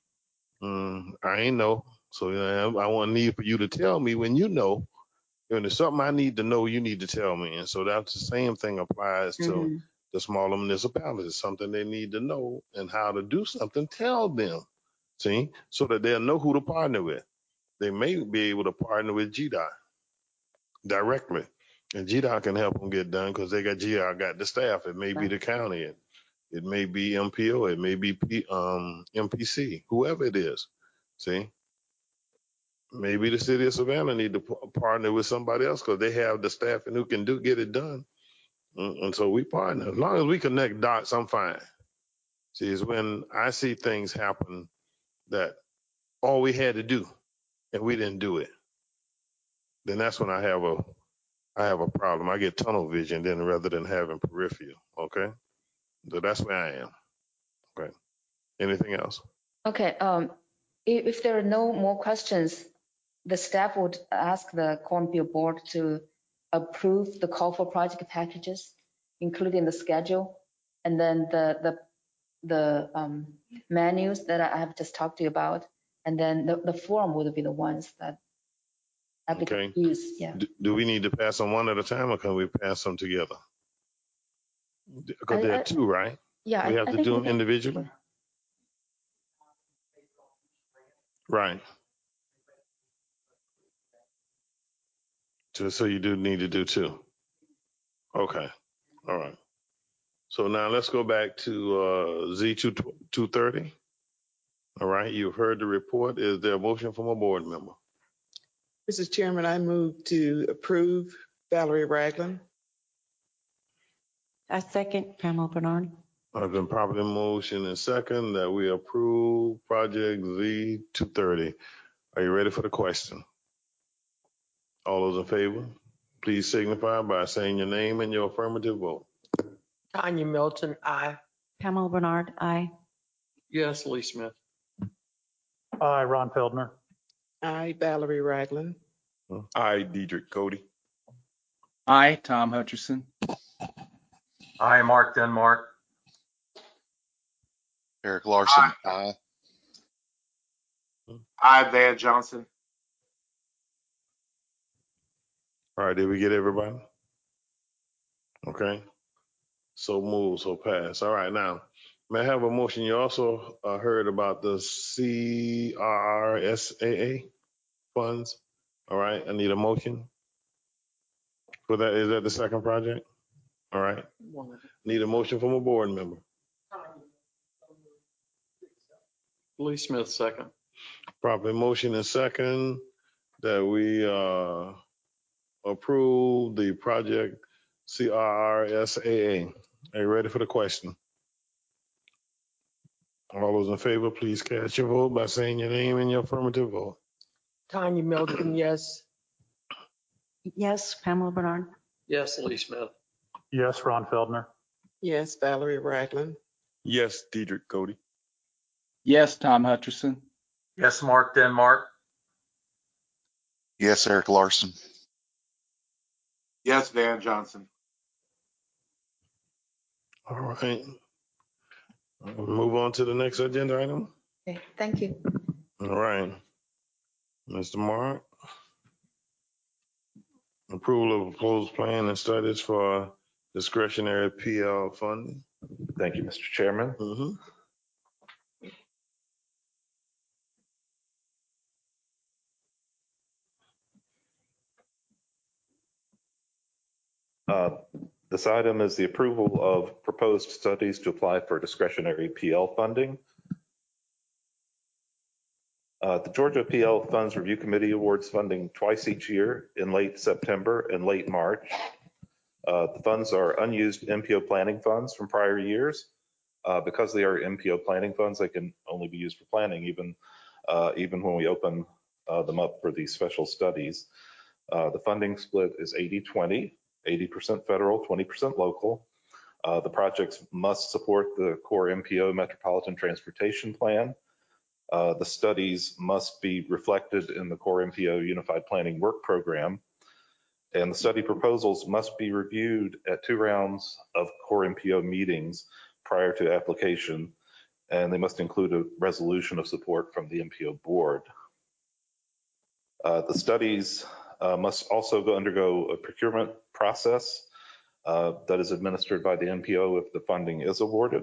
I ain't know. So I want need for you to tell me when you know. When there's something I need to know, you need to tell me. And so that's the same thing applies to the smaller municipalities. Something they need to know and how to do something, tell them. See, so that they'll know who to partner with. They may be able to partner with GDOT directly. And GDOT can help them get done because GDOT got the staff. It may be the county. It may be MPO. It may be MPC, whoever it is. See, maybe the city of Savannah need to partner with somebody else because they have the staff and who can get it done. And so we partner. As long as we connect dots, I'm fine. See, it's when I see things happen that all we had to do and we didn't do it, then that's when I have a problem. I get tunnel vision then rather than having peripheral. Okay, so that's where I am. Okay. Anything else? Okay. If there are no more questions, the staff would ask the Cornfield Board to approve the call for project packages, including the schedule, and then the menus that I have just talked to you about, and then the form would be the ones that applicants use. Yeah. Do we need to pass them one at a time, or can we pass them together? Because there are two, right? Yeah. We have to do them individually. Right. So you do need to do two. Okay. All right. So now let's go back to Z230. All right. You've heard the report. Is there a motion from a board member? Mr. Chairman, I move to approve Valerie Ragland. I second Pamela Bernard. I've been properly motion and second that we approve project Z230. Are you ready for the question? All those in favor, please signify by saying your name and your affirmative vote. Tanya Milton, aye. Pamela Bernard, aye. Yes, Lee Smith. Aye, Ron Feldner. Aye, Valerie Ragland. Aye, Dedrick Cody. Aye, Tom Hutcherson. Aye, Mark Denmark. Eric Larson, aye. Aye, Van Johnson. All right, did we get everybody? Okay. So move, so pass. All right, now, may I have a motion? You also heard about the CRRSAA funds. All right, I need a motion for that. Is that the second project? All right. Need a motion from a board member. Lee Smith, second. Properly motion and second that we approve the project CRRSAA. Are you ready for the question? All those in favor, please cast your vote by saying your name and your affirmative vote. Tanya Milton, yes. Yes, Pamela Bernard. Yes, Lee Smith. Yes, Ron Feldner. Yes, Valerie Ragland. Yes, Dedrick Cody. Yes, Tom Hutcherson. Yes, Mark Denmark. Yes, Eric Larson. Yes, Van Johnson. All right. We'll move on to the next agenda item. Okay, thank you. All right. Mr. Mark. Approval of proposed plan and studies for discretionary PL funding. Thank you, Mr. Chairman. This item is the approval of proposed studies to apply for discretionary PL funding. The Georgia PL Funds Review Committee awards funding twice each year in late September and late March. The funds are unused MPO planning funds from prior years. Because they are MPO planning funds, they can only be used for planning even when we open them up for these special studies. The funding split is 80-20, 80% federal, 20% local. The projects must support the core MPO Metropolitan Transportation Plan. The studies must be reflected in the core MPO Unified Planning Work Program. And the study proposals must be reviewed at 2 rounds of core MPO meetings prior to application, and they must include a resolution of support from the MPO board. The studies must also undergo a procurement process that is administered by the MPO if the funding is awarded.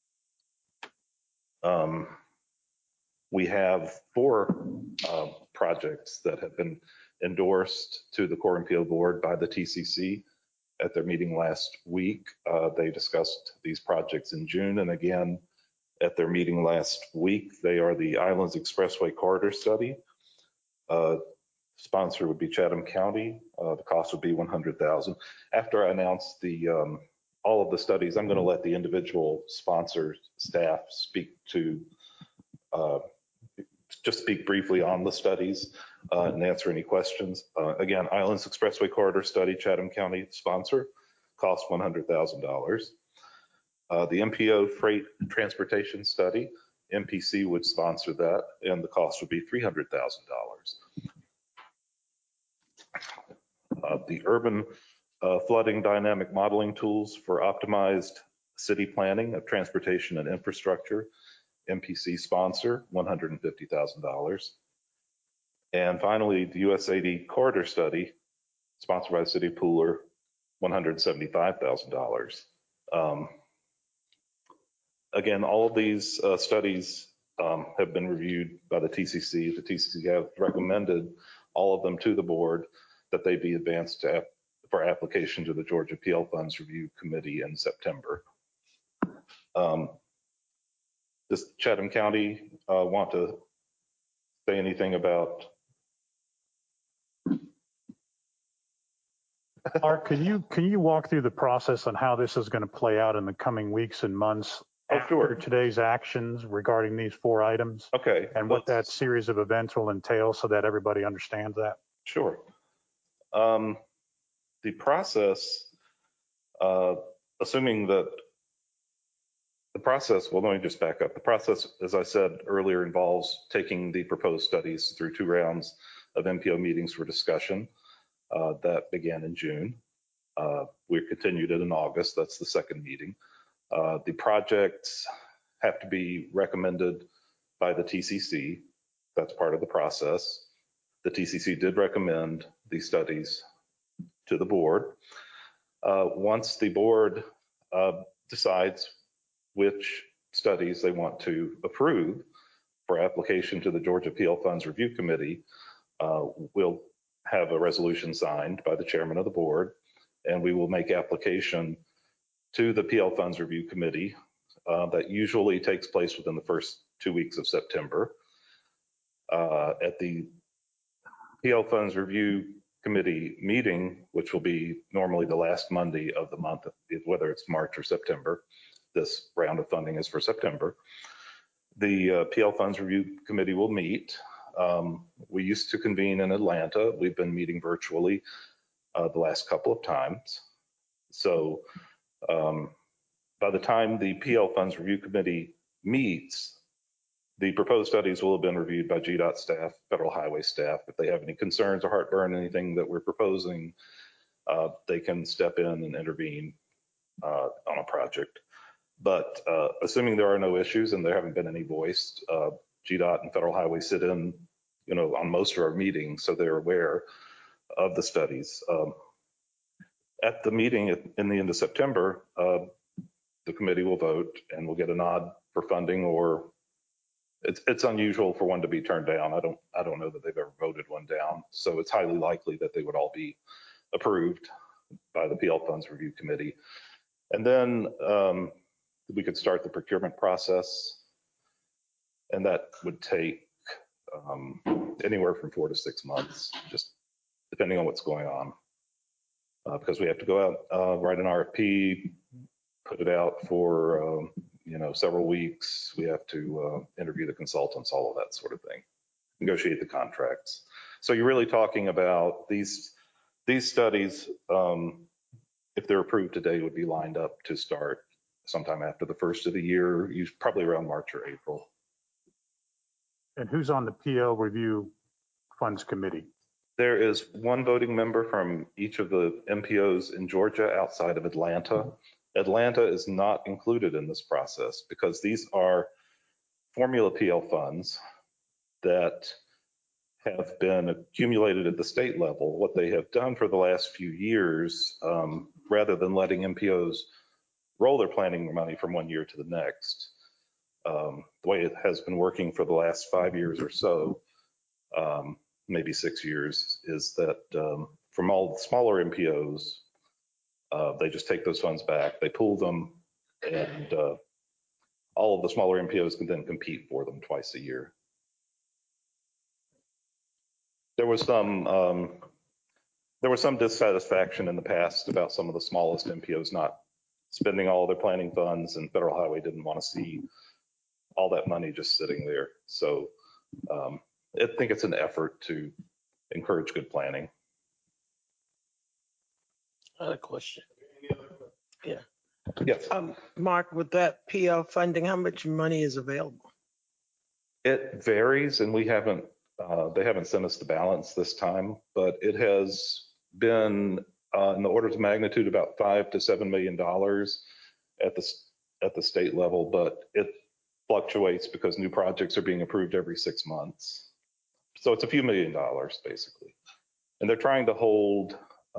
We have 4 projects that have been endorsed to the core MPO board by the TCC at their meeting last week. They discussed these projects in June and again at their meeting last week. They are the Islands Expressway Corridor Study. Sponsor would be Chatham County. The cost would be $100,000. After I announce all of the studies, I'm going to let the individual sponsor staff speak briefly on the studies and answer any questions. Again, Islands Expressway Corridor Study, Chatham County sponsor, cost $100,000. The MPO Freight Transportation Study, MPC would sponsor that, and the cost would be $300,000. The Urban Flooding Dynamic Modeling Tools for Optimized City Planning of Transportation and Infrastructure, MPC sponsor, $150,000. And finally, the US80 Corridor Study, sponsored by the City of Pooler, $175,000. Again, all of these studies have been reviewed by the TCC. The TCC have recommended all of them to the board that they be advanced for application to the Georgia PL Funds Review Committee in September. Does Chatham County want to say anything about Mark, can you walk through the process on how this is going to play out in the coming weeks and months after today's actions regarding these 4 items? Okay. And what that series of events will entail so that everybody understands that? Sure. The process, assuming that the process, well, let me just back up. The process, as I said earlier, involves taking the proposed studies through 2 rounds of MPO meetings for discussion. That began in June. We continued it in August. That's the 2nd meeting. The projects have to be recommended by the TCC. That's part of the process. The TCC did recommend these studies to the board. Once the board decides which studies they want to approve for application to the Georgia PL Funds Review Committee, we'll have a resolution signed by the chairman of the board, and we will make application to the PL Funds Review Committee. That usually takes place within the first 2 weeks of September. At the PL Funds Review Committee meeting, which will be normally the last Monday of the month, whether it's March or September. This round of funding is for September. The PL Funds Review Committee will meet. We used to convene in Atlanta. We've been meeting virtually the last couple of times. So by the time the PL Funds Review Committee meets, the proposed studies will have been reviewed by GDOT staff, Federal Highway staff. If they have any concerns or heartburn, anything that we're proposing, they can step in and intervene on a project. But assuming there are no issues and there haven't been any voiced, GDOT and Federal Highway sit in, on most of our meetings, so they're aware of the studies. At the meeting in the end of September, the committee will vote and we'll get a nod for funding, or it's unusual for one to be turned down. I don't know that they've ever voted one down, so it's highly likely that they would all be approved by the PL Funds Review Committee. And then we could start the procurement process, and that would take anywhere from 4 to 6 months, just depending on what's going on. Because we have to go out, write an RFP, put it out for several weeks. We have to interview the consultants, all of that sort of thing, negotiate the contracts. So you're really talking about these studies, if they're approved today, would be lined up to start sometime after the first of the year, probably around March or April. And who's on the PL Review Funds Committee? There is one voting member from each of the MPOs in Georgia outside of Atlanta. Atlanta is not included in this process because these are formula PL funds that have been accumulated at the state level. What they have done for the last few years, rather than letting MPOs roll their planning money from one year to the next, the way it has been working for the last 5 years or so, maybe 6 years, is that from all the smaller MPOs, they just take those funds back, they pool them, and all of the smaller MPOs can then compete for them twice a year. There was some dissatisfaction in the past about some of the smallest MPOs not spending all their planning funds, and Federal Highway didn't want to see all that money just sitting there. So I think it's an effort to encourage good planning. I had a question. Yeah. Yes. Mark, with that PL funding, how much money is available? It varies, and they haven't sent us the balance this time, but it has been in the orders of magnitude about $5 to $7 million at the state level, but it fluctuates because new projects are being approved every 6 months. So it's a few $1 million basically, and they're trying to hold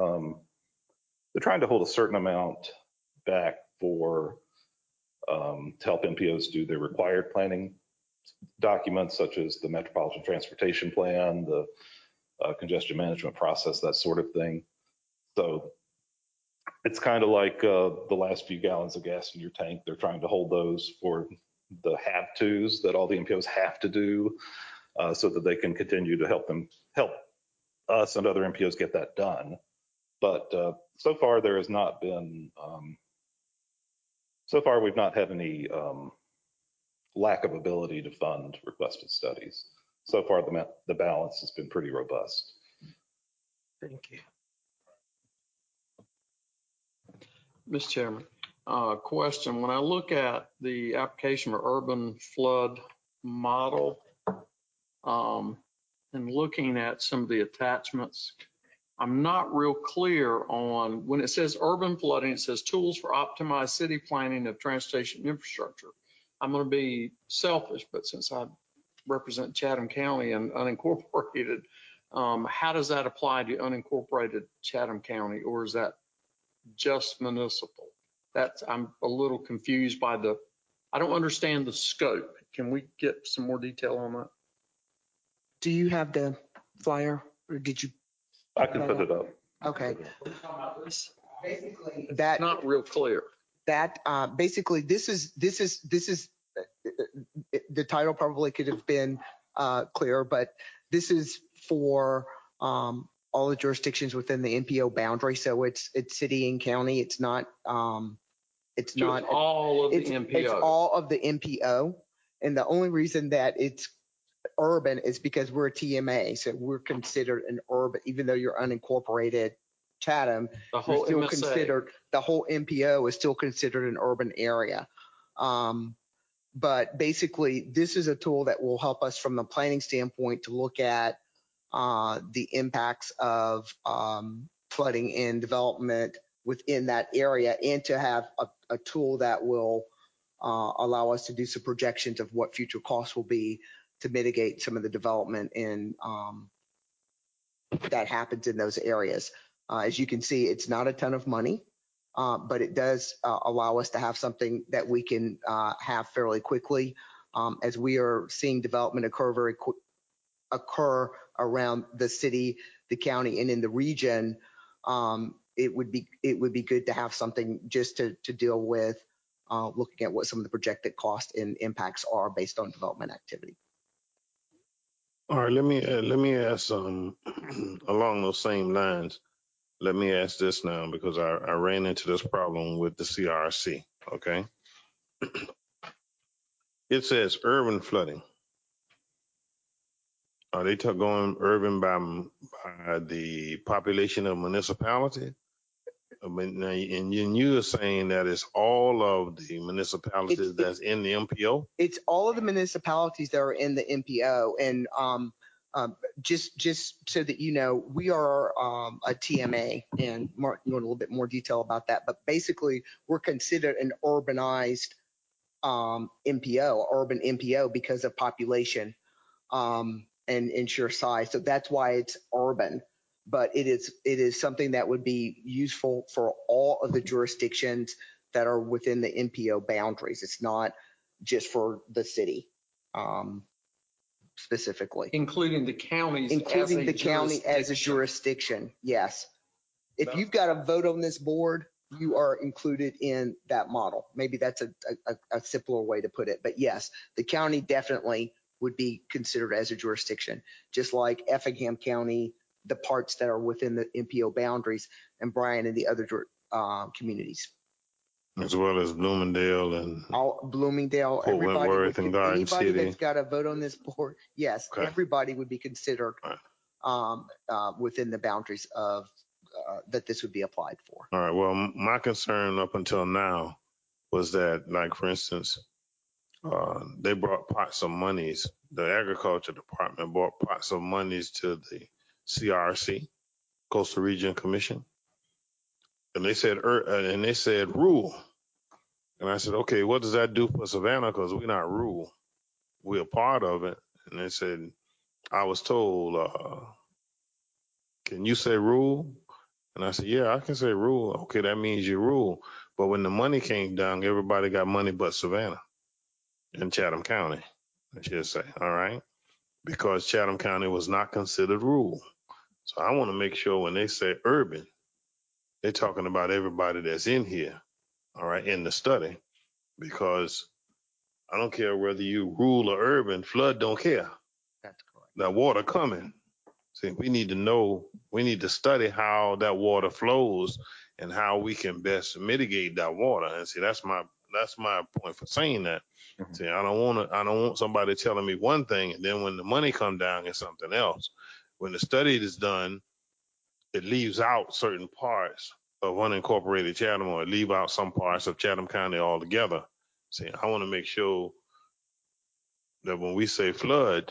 a certain amount back for to help MPOs do their required planning documents, such as the Metropolitan Transportation Plan, the congestion management process, that sort of thing. So it's kind of like the last few gallons of gas in your tank. They're trying to hold those for the have-tos that all the MPOs have to do, so that they can continue to help us and other MPOs get that done. But so far there has not been, so far we've not had any lack of ability to fund requested studies. So far the balance has been pretty robust. Thank you. Mr. Chairman, question. When I look at the application for urban flood model, and looking at some of the attachments, I'm not real clear on when it says urban flooding, it says tools for optimized city planning of transportation infrastructure. I'm going to be selfish, but since I represent Chatham County and unincorporated, how does that apply to unincorporated Chatham County, or is that just municipal? I'm a little confused by I don't understand the scope. Can we get some more detail on that? Do you have the flyer or did you? I can put it up. Okay. Basically, that's not real clear. That basically, this is the title probably could have been clearer, but this is for all the jurisdictions within the MPO boundary. So it's city and county. It's not. It's so not it's all of the MPO. It's all of the MPO, and the only reason that it's urban is because we're a TMA, so we're considered an urban, even though you're unincorporated Chatham, the whole still MSA. considered, the whole MPO is still considered an urban area. But basically, this is a tool that will help us from the planning standpoint to look at the impacts of flooding and development within that area, and to have a tool that will allow us to do some projections of what future costs will be to mitigate some of the development and that happens in those areas. As you can see, it's not a ton of money, but it does allow us to have something that we can have fairly quickly. As we are seeing development occur around the city, the county, and in the region, it would be good to have something just to deal with looking at what some of the projected costs and impacts are based on development activity. All right, let me ask along those same lines. Let me ask this now, because I ran into this problem with the CRC. Okay, it says urban flooding. Are they going urban by the population of municipality? And you are saying that it's all of the municipalities that's in the MPO? It's all of the municipalities that are in the MPO. And just so that you know, we are a TMA, and Mark, you want a little bit more detail about that. But basically, we're considered an urbanized MPO, urban MPO, because of population and sheer size. So that's why it's urban. But it is something that would be useful for all of the jurisdictions that are within the MPO boundaries. It's not just for the city specifically. Including the counties. Including the county as a jurisdiction, yes. If you've got a vote on this board, you are included in that model. Maybe that's a simpler way to put it. But yes, the county definitely would be considered as a jurisdiction, just like Effingham County, the parts that are within the MPO boundaries, and Bryan and the other communities. As well as Bloomingdale and Bloomingdale, Fort Wentworth and Garden City. Anybody that's got a vote on this board, yes, okay. Everybody would be considered within the boundaries of that this would be applied for. All right. Well, my concern up until now was that, like, for instance, they brought pots of monies. The agriculture department brought pots of monies to the CRC, Coastal Region Commission, and they said rural. And I said, okay, what does that do for Savannah? Because we're not rural, we're a part of it. And they said, I was told, can you say rural? And I said, yeah, I can say rural. Okay, that means you're rural. But when the money came down, everybody got money but Savannah and Chatham County, I should say. All right. Because Chatham County was not considered rural. So I want to make sure when they say urban, they're talking about everybody that's in here, all right, in the study, because I don't care whether you rural or urban, flood don't care. That's correct. That water coming. See, we need to study how that water flows and how we can best mitigate that water. And see, that's my point for saying that. Mhm. See, I don't want somebody telling me one thing and then when the money come down, it's something else. When the study is done, it leaves out certain parts of unincorporated Chatham, or it leave out some parts of Chatham County altogether. See, I want to make sure that when we say flood,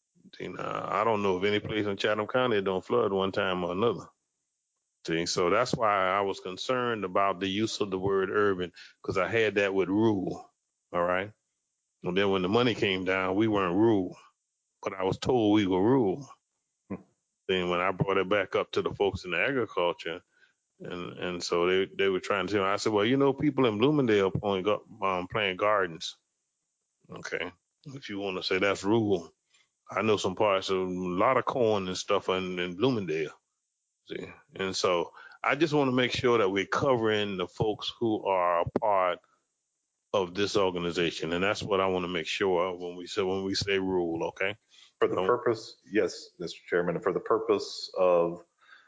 I don't know of any place in Chatham County that don't flood one time or another. See, so that's why I was concerned about the use of the word urban, because I had that with rural. All right. And then when the money came down, we weren't rural, but I was told we were rural. Then when I brought it back up to the folks in the agriculture, and so they were trying to tell me, I said, well, people in Bloomingdale playing gardens. Okay. If you want to say that's rural, I know some parts of a lot of corn and stuff in Bloomingdale. See, and so I just want to make sure that we're covering the folks who are a part of this organization, and that's what I want to make sure of when we say rural. Okay. For the purpose, yes, Mr. Chairman, and for the purpose of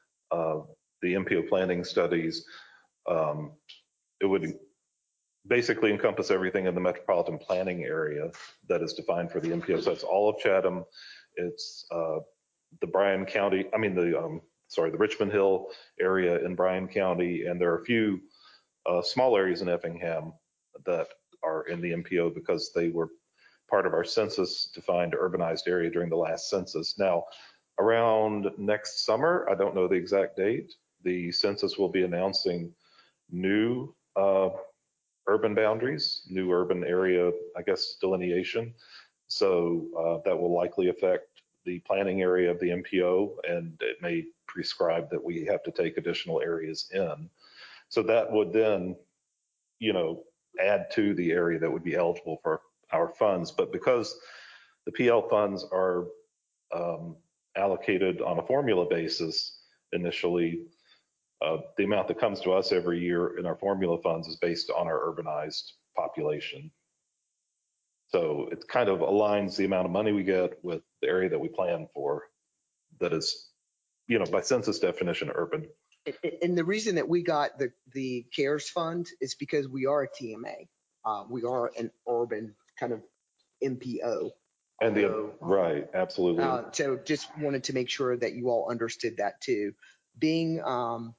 the MPO planning studies, it would basically encompass everything in the metropolitan planning area that is defined for the MPO. So that's all of Chatham. It's the Bryan County, the Richmond Hill area in Bryan County, and there are a few small areas in Effingham that are in the MPO because they were part of our census defined urbanized area during the last census. Now, around next summer, I don't know the exact date, the census will be announcing new urban boundaries, new urban area, I guess, delineation. So that will likely affect the planning area of the MPO, and it may prescribe that we have to take additional areas in. So that would then, add to the area that would be eligible for our funds. But because the PL funds are allocated on a formula basis initially, the amount that comes to us every year in our formula funds is based on our urbanized population. So it kind of aligns the amount of money we get with the area that we plan for that is, by census definition, urban. And the reason that we got the CARES fund is because we are a TMA. We are an urban kind of MPO. And right, absolutely. So just wanted to make sure that you all understood that too. Being a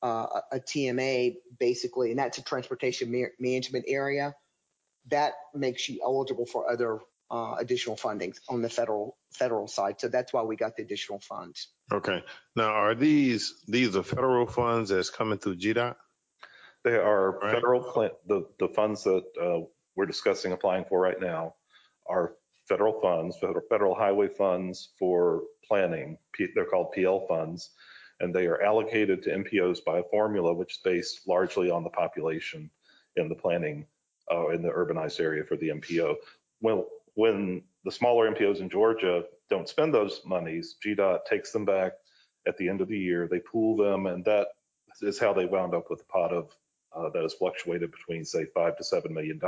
TMA basically, and that's a transportation management area, that makes you eligible for other additional fundings on the federal side. So that's why we got the additional funds. Okay. Now, are these are federal funds that's coming through GDOT? They are right? The funds that we're discussing applying for right now are federal funds, federal highway funds for planning. They're called PL funds, and they are allocated to MPOs by a formula which is based largely on the population in the planning in the urbanized area for the MPO. Well, when the smaller MPOs in Georgia don't spend those monies, GDOT takes them back at the end of the year. They pool them, and that is how they wound up with a pot of that has fluctuated between, say, $5 to $7 million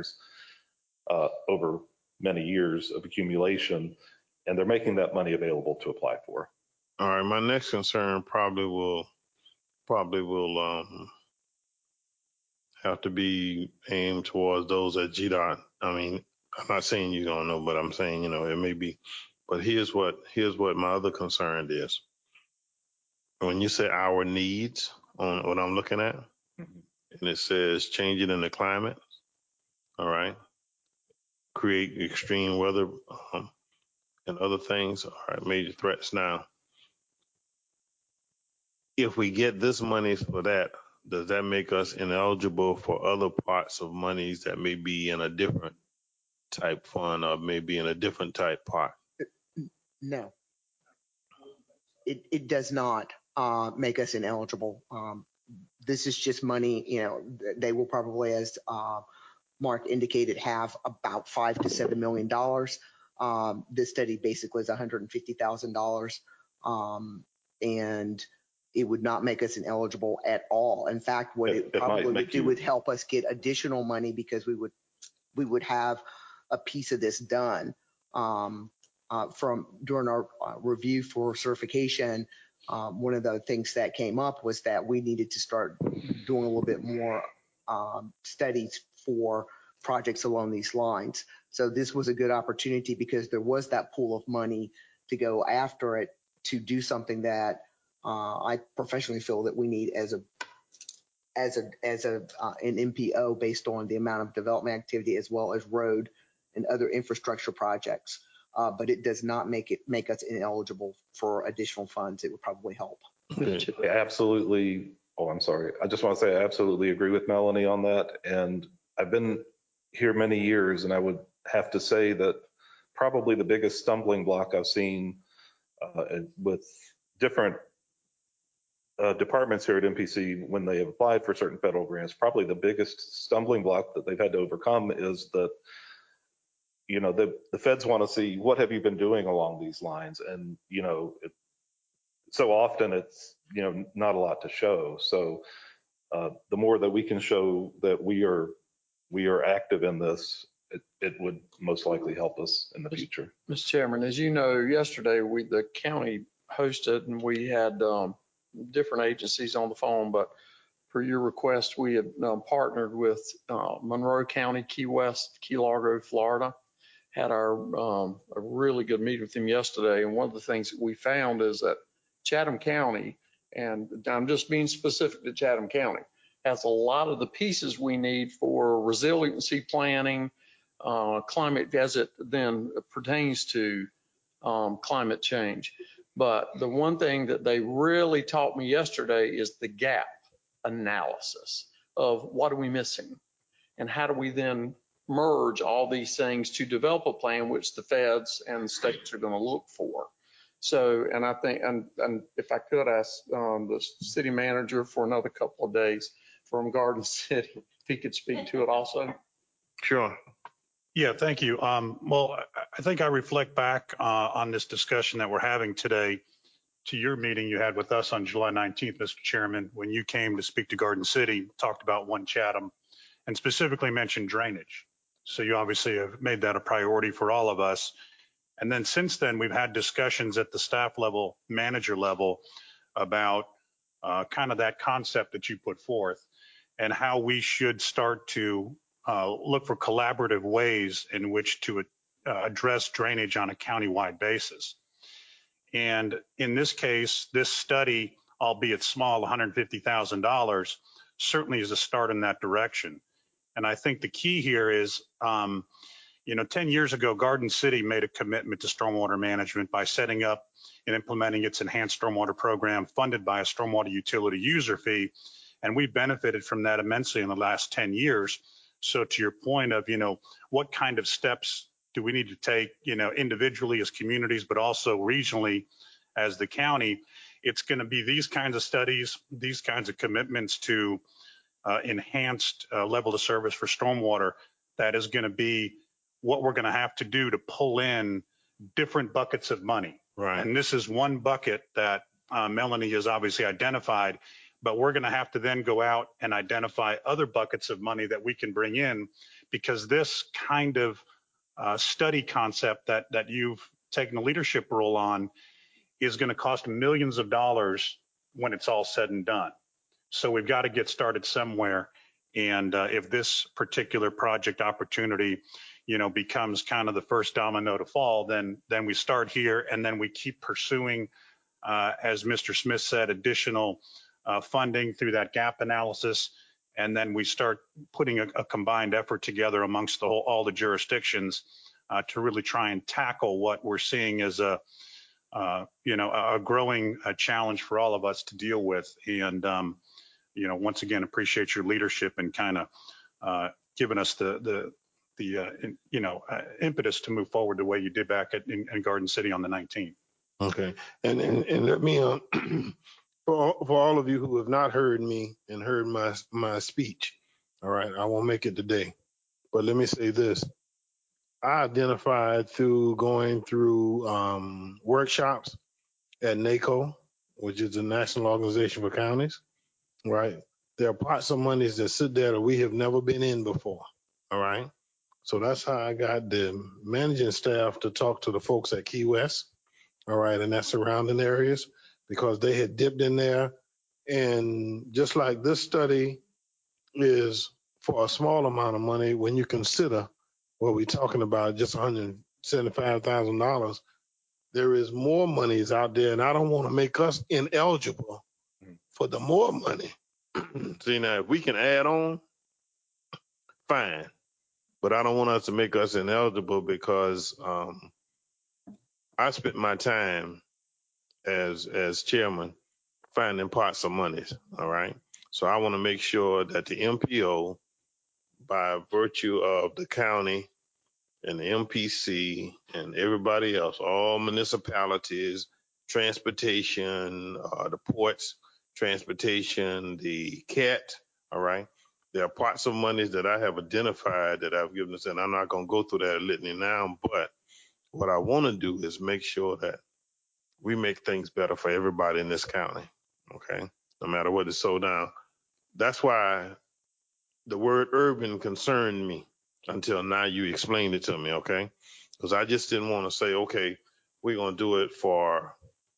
over many years of accumulation, and they're making that money available to apply for. All right, my next concern probably will have to be aimed towards those at GDOT. I mean, I'm not saying you don't know, but I'm saying, it may be. But here's what my other concern is. When you say our needs on what I'm looking at, and it says changing in the climate, all right, create extreme weather and other things, all right, major threats. Now, if we get this money for that, does that make us ineligible for other parts of monies that may be in a different type fund or maybe in a different type pot? No, it does not make us ineligible. This is just money, they will probably, as Mark indicated, have about $5 to $7 million. This study basically is $150,000. And it would not make us ineligible at all. In fact, what it probably would do would help us get additional money because we would have a piece of this done. during our review for certification, one of the things that came up was that we needed to start doing a little bit more studies for projects along these lines. So this was a good opportunity because there was that pool of money to go after it, to do something that I professionally feel that we need as an MPO based on the amount of development activity as well as road and other infrastructure projects. But it does not make us ineligible for additional funds. It would probably help. Absolutely. Oh, I'm sorry. I just want to say I absolutely agree with Melanie on that. And I've been here many years, and I would have to say that probably the biggest stumbling block I've seen with different departments here at MPC when they have applied for certain federal grants, probably the biggest stumbling block that they've had to overcome is that, you know, the feds want to see what have you been doing along these lines, and so often it's not a lot to show. So the more that we can show that we are active in this, it would most likely help us in the future. Mr. Chairman, as you know, yesterday the county hosted, and we had different agencies on the phone, but per your request, we had partnered with Monroe County, Key West, Key Largo, Florida. Had a really good meeting with them yesterday. And one of the things that we found is that Chatham County, and I'm just being specific to Chatham County, has a lot of the pieces we need for resiliency planning, climate as it then pertains to climate change. But the one thing that they really taught me yesterday is the gap analysis of what are we missing and how do we then merge all these things to develop a plan which the feds and states are going to look for. So, and I think, and if I could ask the city manager for another couple of days from Garden City, if he could speak to it also. Sure. Yeah, thank you. Well, I think I reflect back on this discussion that we're having today to your meeting you had with us on July 19th, Mr. Chairman, when you came to speak to Garden City, talked about One Chatham, and specifically mentioned drainage. So you obviously have made that a priority for all of us. And then since then, we've had discussions at the staff level, manager level, about kind of that concept that you put forth and how we should start to look for collaborative ways in which to address drainage on a countywide basis. And in this case, this study, albeit small, $150,000, certainly is a start in that direction. And I think the key here is, 10 years ago, Garden City made a commitment to stormwater management by setting up and implementing its enhanced stormwater program funded by a stormwater utility user fee. And we benefited from that immensely in the last 10 years. So to your point of, what kind of steps do we need to take, individually as communities, but also regionally as the county, it's going to be these kinds of studies, these kinds of commitments to enhanced level of service for stormwater. That is going to be what we're going to have to do to pull in different buckets of money. Right. And this is one bucket that Melanie has obviously identified, but we're going to have to then go out and identify other buckets of money that we can bring in, because this kind of study concept that you've taken a leadership role on is going to cost millions of dollars when it's all said and done. So we've got to get started somewhere. And if this particular project opportunity, becomes kind of the first domino to fall, then we start here and then we keep pursuing, as Mr. Smith said, additional funding through that gap analysis. And then we start putting a combined effort together amongst all the jurisdictions to really try and tackle what we're seeing as a growing challenge for all of us to deal with. And, once again, appreciate your leadership and kind of giving us the impetus to move forward the way you did back in Garden City on the 19th. Okay. And let me, for all of you who have not heard me and heard my speech, all right, I won't make it today, but let me say this. I identified through going through workshops at NACO, which is the National Organization for Counties, right? There are pots of monies that sit there that we have never been in before, all right? So that's how I got the managing staff to talk to the folks at Key West, all right, and that surrounding areas, because they had dipped in there. And just like this study is for a small amount of money, when you consider what we're talking about, just $175,000, there is more monies out there, and I don't want to make us ineligible for the more money. See, now, if we can add on, fine. But I don't want us to make us ineligible because I spent my time as chairman finding pots of monies, all right? So I want to make sure that the MPO, by virtue of the county and the MPC and everybody else, all municipalities, transportation, the ports, transportation, the CAT, all right? There are parts of monies that I have identified that I've given us, and I'm not going to go through that litany now, but what I want to do is make sure that we make things better for everybody in this county, okay? No matter what is sold down. That's why the word urban concerned me until now you explained it to me, okay? Because I just didn't want to say, okay, we're going to do it for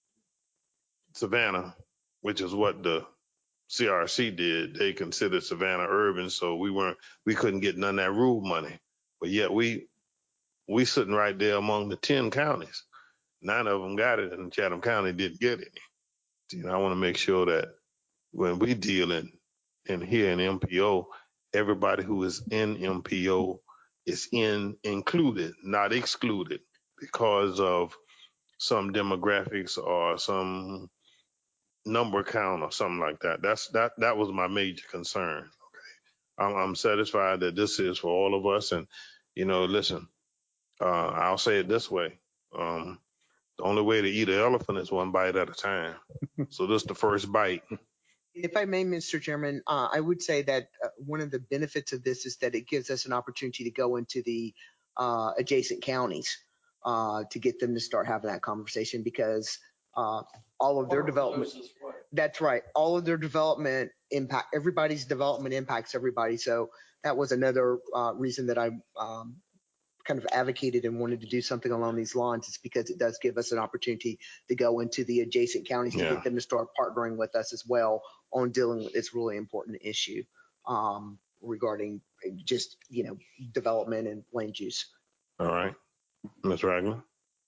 Savannah, which is what the CRC did. They considered Savannah urban, so we couldn't get none of that rule money. But yet we sitting right there among the 10 counties. 9 of them got it, and Chatham County didn't get any. You know, I want to make sure that when we deal in here in MPO, everybody who is in MPO is included, not excluded, because of some demographics or some number count or something like that. That was my major concern. Okay, I'm satisfied that this is for all of us, and listen, I'll say it this way. The only way to eat an elephant is one bite at a time. So this is the first bite. If I may, Mr. Chairman, I would say that one of the benefits of this is that it gives us an opportunity to go into the adjacent counties to get them to start having that conversation, because all of their development, that's right, all of their development impact, everybody's development impacts everybody. So that was another reason that I kind of advocated and wanted to do something along these lines, is because it does give us an opportunity to go into the adjacent counties to get them to start partnering with us as well on dealing with this really important issue regarding just, development and land use. All right. Ms. Ragland.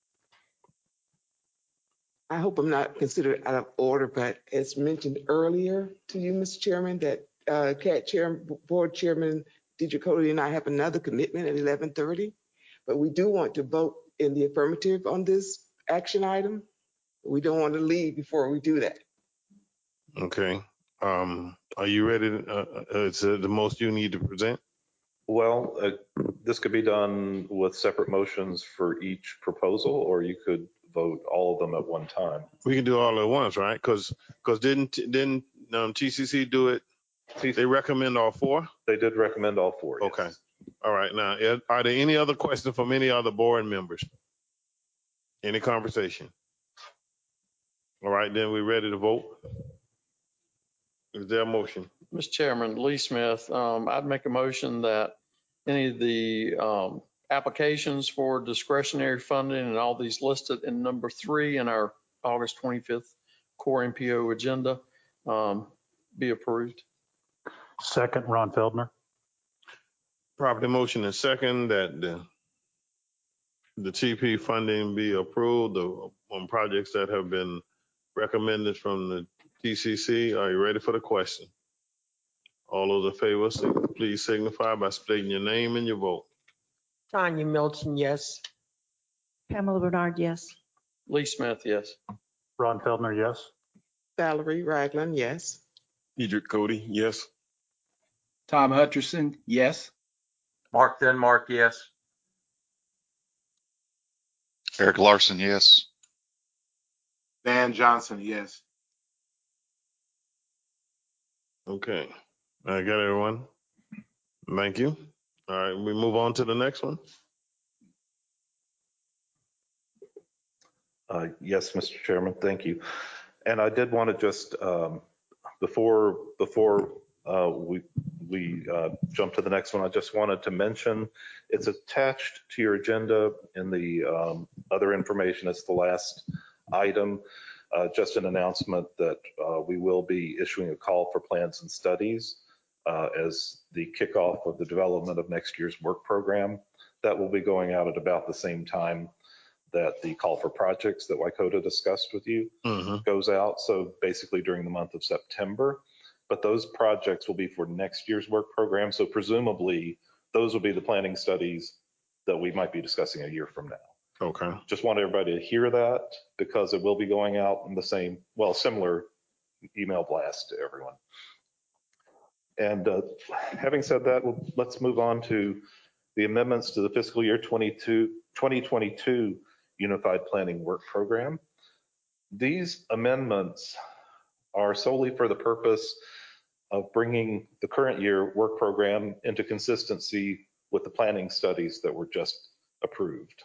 I hope I'm not considered out of order, but as mentioned earlier to you, Mr. Chairman, that CAT Board Chairman Deidre Cody and I have another commitment at 11:30, but we do want to vote in the affirmative on this action item. We don't want to leave before we do that. Okay. Are you ready? It's the most you need to present? Well, this could be done with separate motions for each proposal, or you could vote all of them at one time. We can do all at once, right? Because didn't TCC do it? They recommend all 4? They did recommend all 4. Yes. Okay. All right. Now, are there any other questions from any other board members? Any conversation? All right, then we're ready to vote. Is there a motion? Mr. Chairman, Lee Smith, I'd make a motion that any of the applications for discretionary funding and all these listed in number 3 in our August 25th core MPO agenda be approved. Second, Ron Feldner. Property motion and second that the TP funding be approved on projects that have been recommended from the TCC. Are you ready for the question? All those in favor, please signify by stating your name and your vote. Tanya Milton, yes. Pamela Bernard, yes. Lee Smith, yes. Ron Feldner, yes. Valerie Ragland, yes. Dedrick Cody, yes. Tom Hutcherson, yes. Mark Denmark, yes. Eric Larson, yes. Van Johnson, yes. Okay, I got everyone. Thank you. All right, we move on to the next one. Yes, Mr. Chairman, thank you. And I did want to just, before we we jump to the next one, I just wanted to mention it's attached to your agenda in the other information. It's the last item. Just an announcement that we will be issuing a call for plans and studies as the kickoff of the development of next year's work program. That will be going out at about the same time that the call for projects that Wykota discussed with you goes out. So basically during the month of September. But those projects will be for next year's work program. So presumably those will be the planning studies that we might be discussing a year from now. Okay. Just want everybody to hear that because it will be going out in the same, well, similar email blast to everyone. And having said that, let's move on to the amendments to the fiscal year 2022 Unified Planning Work Program. These amendments are solely for the purpose of bringing the current year work program into consistency with the planning studies that were just approved.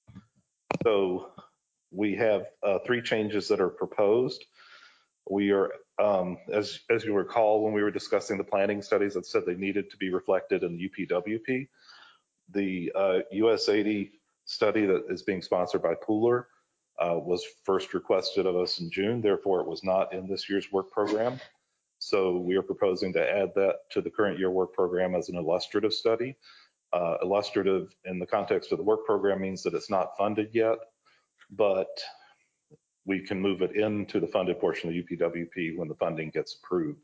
So we have 3 changes that are proposed. We are, as you recall, when we were discussing the planning studies, that said they needed to be reflected in the UPWP. The US 80 study that is being sponsored by Pooler was first requested of us in June, therefore it was not in this year's work program. So we are proposing to add that to the current year work program as an illustrative study. Illustrative in the context of the work program means that it's not funded yet, but we can move it into the funded portion of the UPWP when the funding gets approved.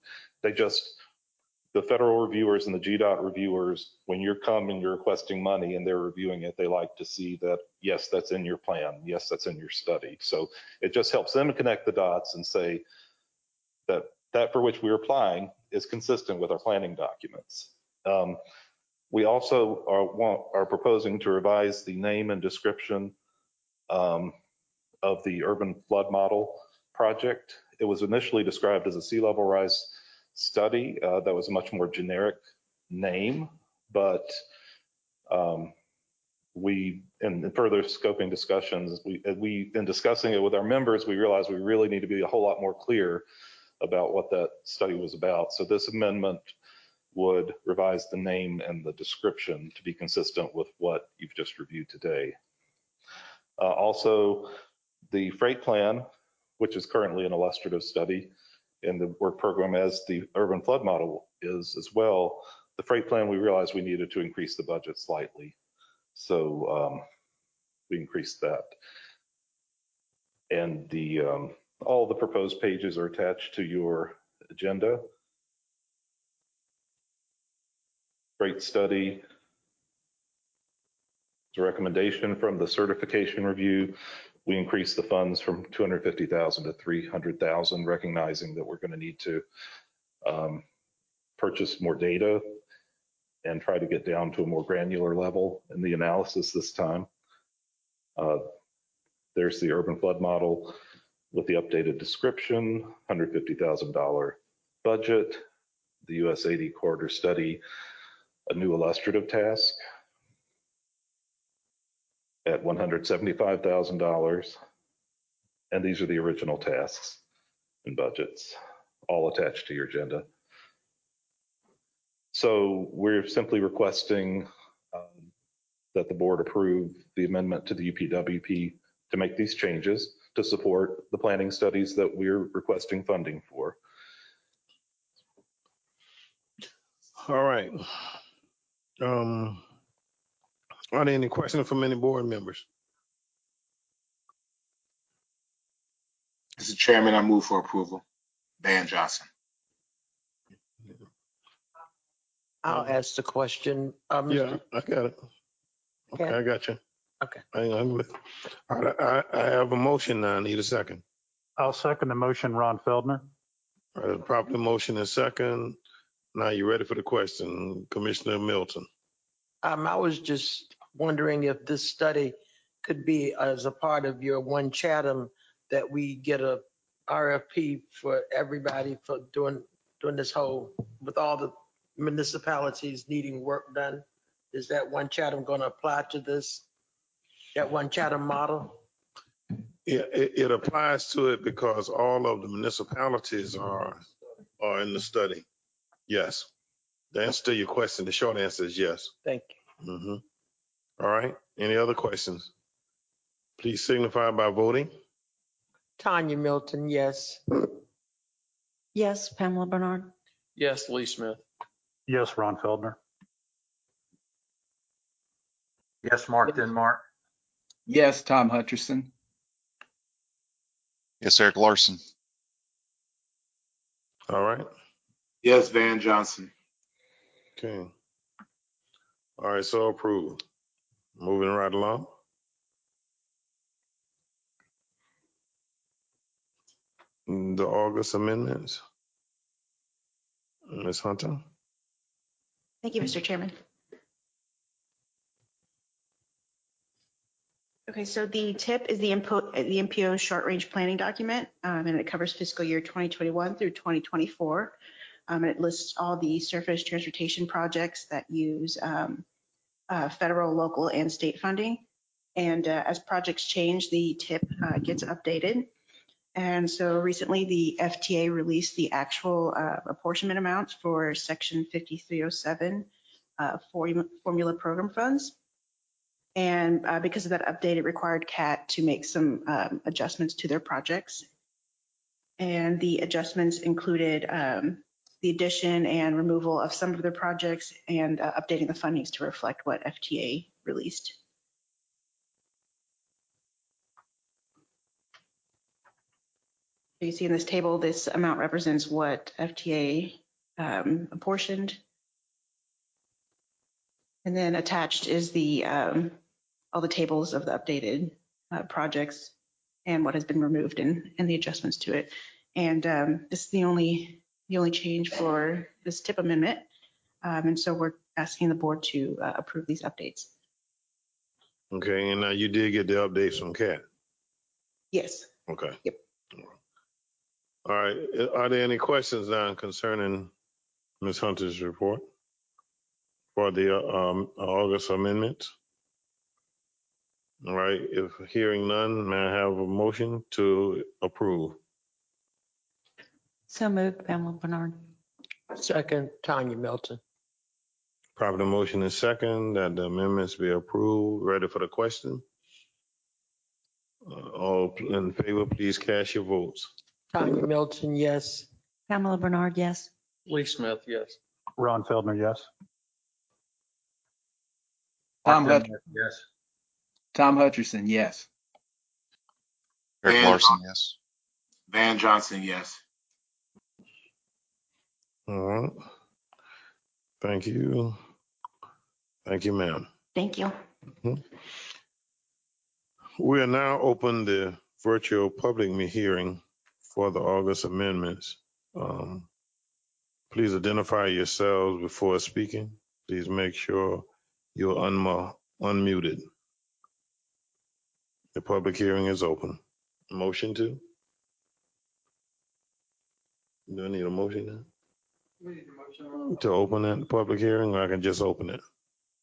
The federal reviewers and the GDOT reviewers, when you're coming, you're requesting money and they're reviewing it, they like to see that, yes, that's in your plan. Yes, that's in your study. So it just helps them connect the dots and say that that for which we're applying is consistent with our planning documents. We also are proposing to revise the name and description of the urban flood model project. It was initially described as a sea level rise study. That was a much more generic name, but we, in further scoping discussions, in discussing it with our members, we realized we really need to be a whole lot more clear about what that study was about. So this amendment would revise the name and the description to be consistent with what you've just reviewed today. Also, the freight plan, which is currently an illustrative study in the work program as the urban flood model is as well, the freight plan, we realized we needed to increase the budget slightly. So we increased that. And all the proposed pages are attached to your agenda. Freight study, the recommendation from the certification review. We increased the funds from 250,000 to 300,000, recognizing that we're going to need to purchase more data and try to get down to a more granular level in the analysis this time. There's the urban flood model with the updated description, $150,000 budget, the US 80 corridor study, a new illustrative task at $175,000. And these are the original tasks and budgets, all attached to your agenda. So we're simply requesting that the board approve the amendment to the UPWP to make these changes to support the planning studies that we're requesting funding for. All right. Are there any questions from any board members? Mr. Chairman, I move for approval. Van Johnson. I'll ask the question. Yeah, I got it. Okay, I got you. Okay. Hang on. I have a motion now. I need a second. I'll second the motion, Ron Feldner. All right, properly motion and second. Now you're ready for the question, Commissioner Milton. I was just wondering if this study could be as a part of your One Chatham, that we get a RFP for everybody for doing this whole, with all the municipalities needing work done. Is that One Chatham going to apply to this, that One Chatham model? Yeah, it applies to it because all of the municipalities are in the study. Yes. The answer to your question, the short answer is yes. Thank you. All right. Any other questions? Please signify by voting. Tanya Milton, yes. Yes, Pamela Bernard. Yes, Lee Smith. Yes, Ron Feldner. Yes, Mark Denmark. Yes, Tom Hutcherson. Yes, Eric Larson. All right. Yes, Van Johnson. Okay. All right. So approved. Moving right along. The August amendments. Ms. Hunter. Thank you, Mr. Chairman. Okay, so the TIP is the MPO short range planning document, and it covers fiscal year 2021 through 2024. And it lists all the surface transportation projects that use federal, local, and state funding. And as projects change, the TIP gets updated. And so recently the FTA released the actual apportionment amounts for Section 5307 formula program funds. And because of that update, it required CAT to make some adjustments to their projects. And the adjustments included the addition and removal of some of their projects and updating the fundings to reflect what FTA released. You see in this table, this amount represents what FTA apportioned. And then attached is the all the tables of the updated projects and what has been removed and the adjustments to it. And this is the only change for this TIP amendment. And so we're asking the board to approve these updates. Okay. And now you did get the updates from CAT. Yes. Okay. Yep. All right. Are there any questions now concerning Ms. Hunter's report for the August amendments? All right. If hearing none, may I have a motion to approve? So moved, Pamela Bernard. Second, Tanya Milton. Proper motion is second that the amendments be approved. Ready for the question? All in favor, please cast your votes. Tanya Milton, yes. Pamela Bernard, yes. Lee Smith, yes. Ron Feldner, yes. Tom Mark Denmark, yes. Tom Hutcherson, yes. Eric Van Larson, yes. Van Johnson, yes. All right. Thank you. Thank you, ma'am. Thank you. We are now open the virtual public hearing for the August amendments. Please identify yourselves before speaking. Please make sure you're unmuted. The public hearing is open. Motion to? Do I need a motion now? We need a motion. To open that public hearing, or I can just open it?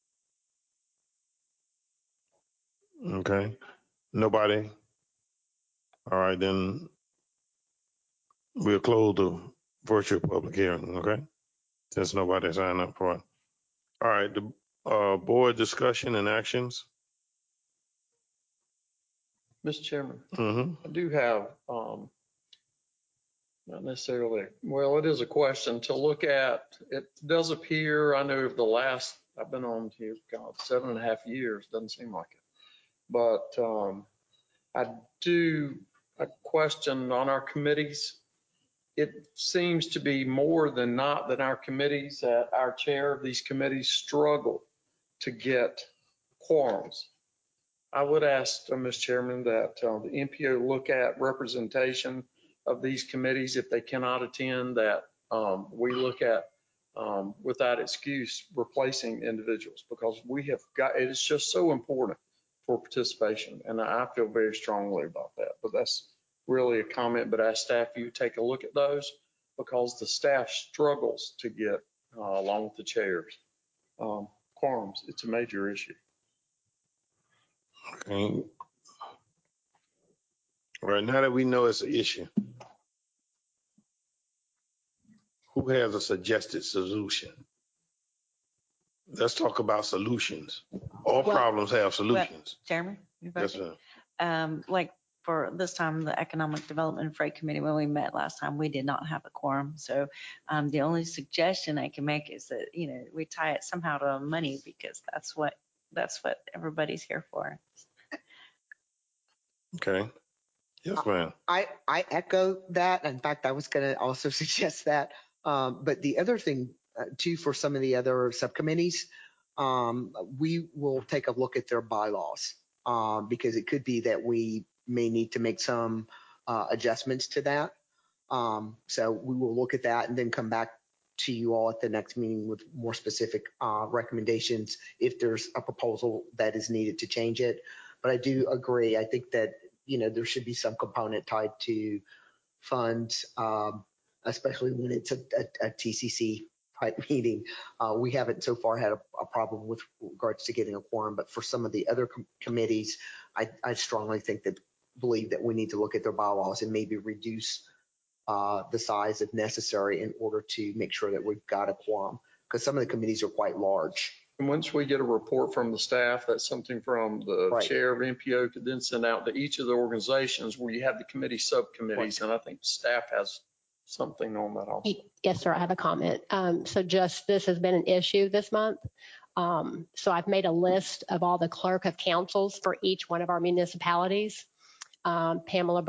Okay. Nobody? All right, then we'll close the virtual public hearing, okay? Since nobody signed up for it. All right, the board discussion and actions. Mr. Chairman, Mm-hmm. I do have, not necessarily, well, it is a question to look at. It does appear, I know the last, I've been on here, God, 7.5 years, doesn't seem like it. But I do a question on our committees. It seems to be more than not that our committees, that our chair of these committees struggle to get quorums. I would ask, Mr. Chairman, that the MPO look at representation of these committees if they cannot attend, that we look at, without excuse, replacing individuals, because we have got, it is just so important for participation. And I feel very strongly about that, but that's really a comment, but I ask staff you take a look at those, because the staff struggles to get, along with the chairs, quorums. It's a major issue. Okay. All right, now that we know it's an issue, who has a suggested solution? Let's talk about solutions. All Well, problems have Well, solutions. Chairman, if I Yes, could, ma'am. like for this time, the Economic Development and Freight Committee, when we met last time, we did not have a quorum. So the only suggestion I can make is that, we tie it somehow to money because that's what everybody's here for. Okay. Yes, ma'am. I echo that. In fact, I was going to also suggest that. But the other thing too, for some of the other subcommittees, we will take a look at their bylaws because it could be that we may need to make some adjustments to that. So we will look at that and then come back to you all at the next meeting with more specific recommendations if there's a proposal that is needed to change it. But I do agree. I think that there should be some component tied to funds, especially when it's a TCC type meeting. We haven't so far had a problem with regards to getting a quorum, but for some of the other committees, I strongly believe that we need to look at their bylaws and maybe reduce the size if necessary in order to make sure that we've got a quorum, because some of the committees are quite large. And once we get a report from the staff, that's something from the Right. chair of MPO could then send out to each of the organizations where you have the committee subcommittees. And I think staff has something on that also. Yes, sir. I have a comment. So this has been an issue this month. So I've made a list of all the clerk of councils for each one of our municipalities. Pamela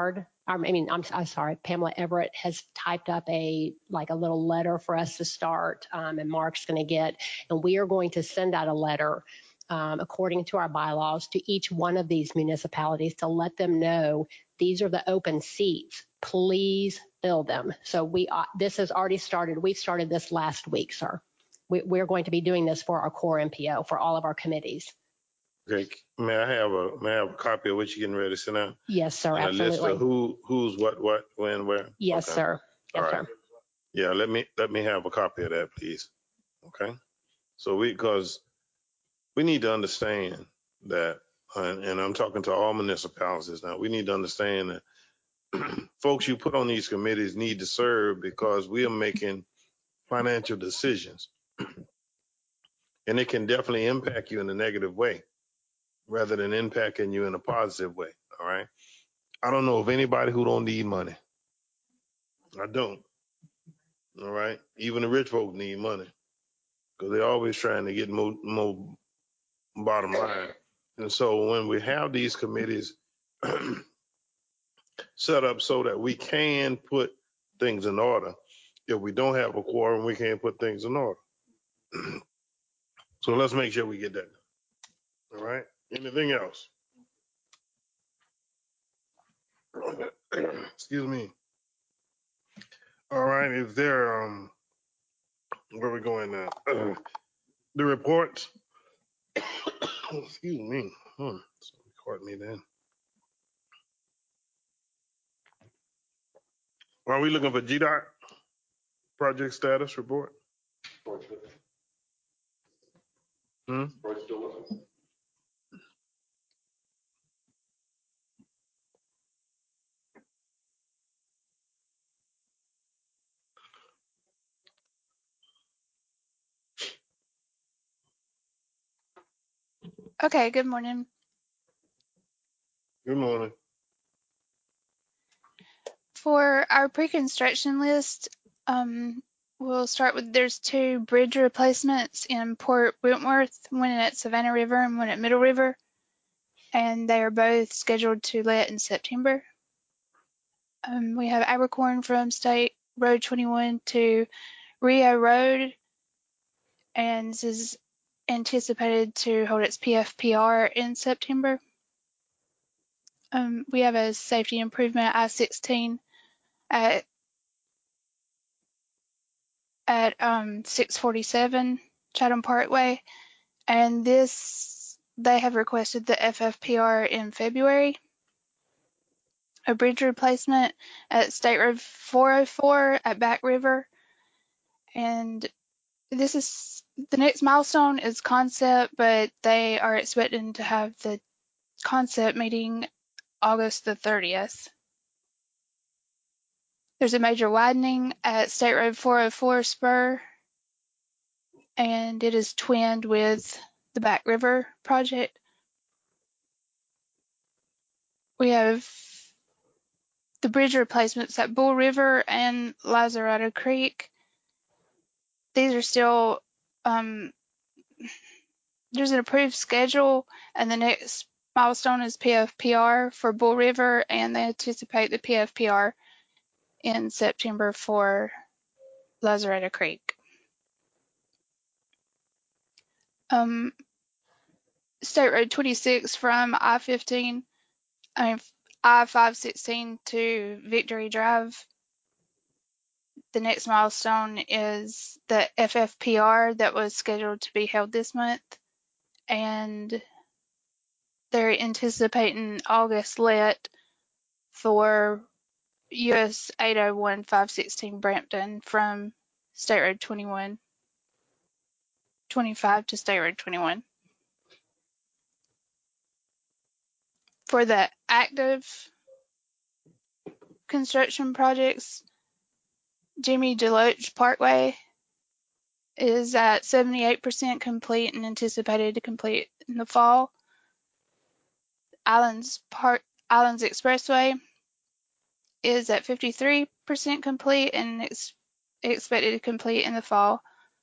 Everett has typed up a little letter for us to start, and Mark's going to get, and we are going to send out a letter according to our bylaws to each one of these municipalities to let them know these are the open seats. Please fill them. So this has already started. We started this last week, sir. We're going to be doing this for our core MPO for all of our committees. Okay. May I have a copy of what you're getting ready to send out? Yes, sir. And Absolutely. a list of who's what, when, where? Yes, Okay. sir. Yes, all right. sir. Yeah, let me have a copy of that, please. Okay. So because we need to understand that, and I'm talking to all municipalities now, we need to understand that folks you put on these committees need to serve because we are making financial decisions. And it can definitely impact you in a negative way rather than impacting you in a positive way. All right. I don't know of anybody who don't need money. I don't. All right. Even the rich folks need money because they're always trying to get more bottom line. And so when we have these committees set up so that we can put things in order, if we don't have a quorum, we can't put things in order. So let's make sure we get that done. All right. Anything else? Excuse me. All right. Is there where we going now? The reports. Excuse me. So record me then. Are we looking for GDOT project status report? Okay, good morning. Good morning. For our pre-construction list, we'll start with there's 2 bridge replacements in Port Wentworth, one at Savannah River and one at Middle River, and they are both scheduled to let in September. We have Abercorn from State Road 21 to Rio Road, and this is anticipated to hold its PFPR in September. We have a safety improvement at I-16 at 647 Chatham Parkway, and they have requested the FFPR in February. A bridge replacement at State Road 404 at Back River, and this is the next milestone is concept, but they are expecting to have the concept meeting August the 30th. There's a major widening at State Road 404 spur and it is twinned with the Back River project. We have the bridge replacements at Bull River and Lazaretto Creek. These are still, there's an approved schedule, and the next milestone is PFPR for Bull River, and they anticipate the PFPR in September for Lazaretto Creek. State Road 26 from I-516 to Victory Drive. The next milestone is the FFPR that was scheduled to be held this month, and they're anticipating August let for US 801 516 Brampton from State Road 25 to State Road 21. For the active construction projects, Jimmy Deloach Parkway is at 78% complete and anticipated to complete in the fall. Islands Expressway is at 53% complete and expected to complete in the fall.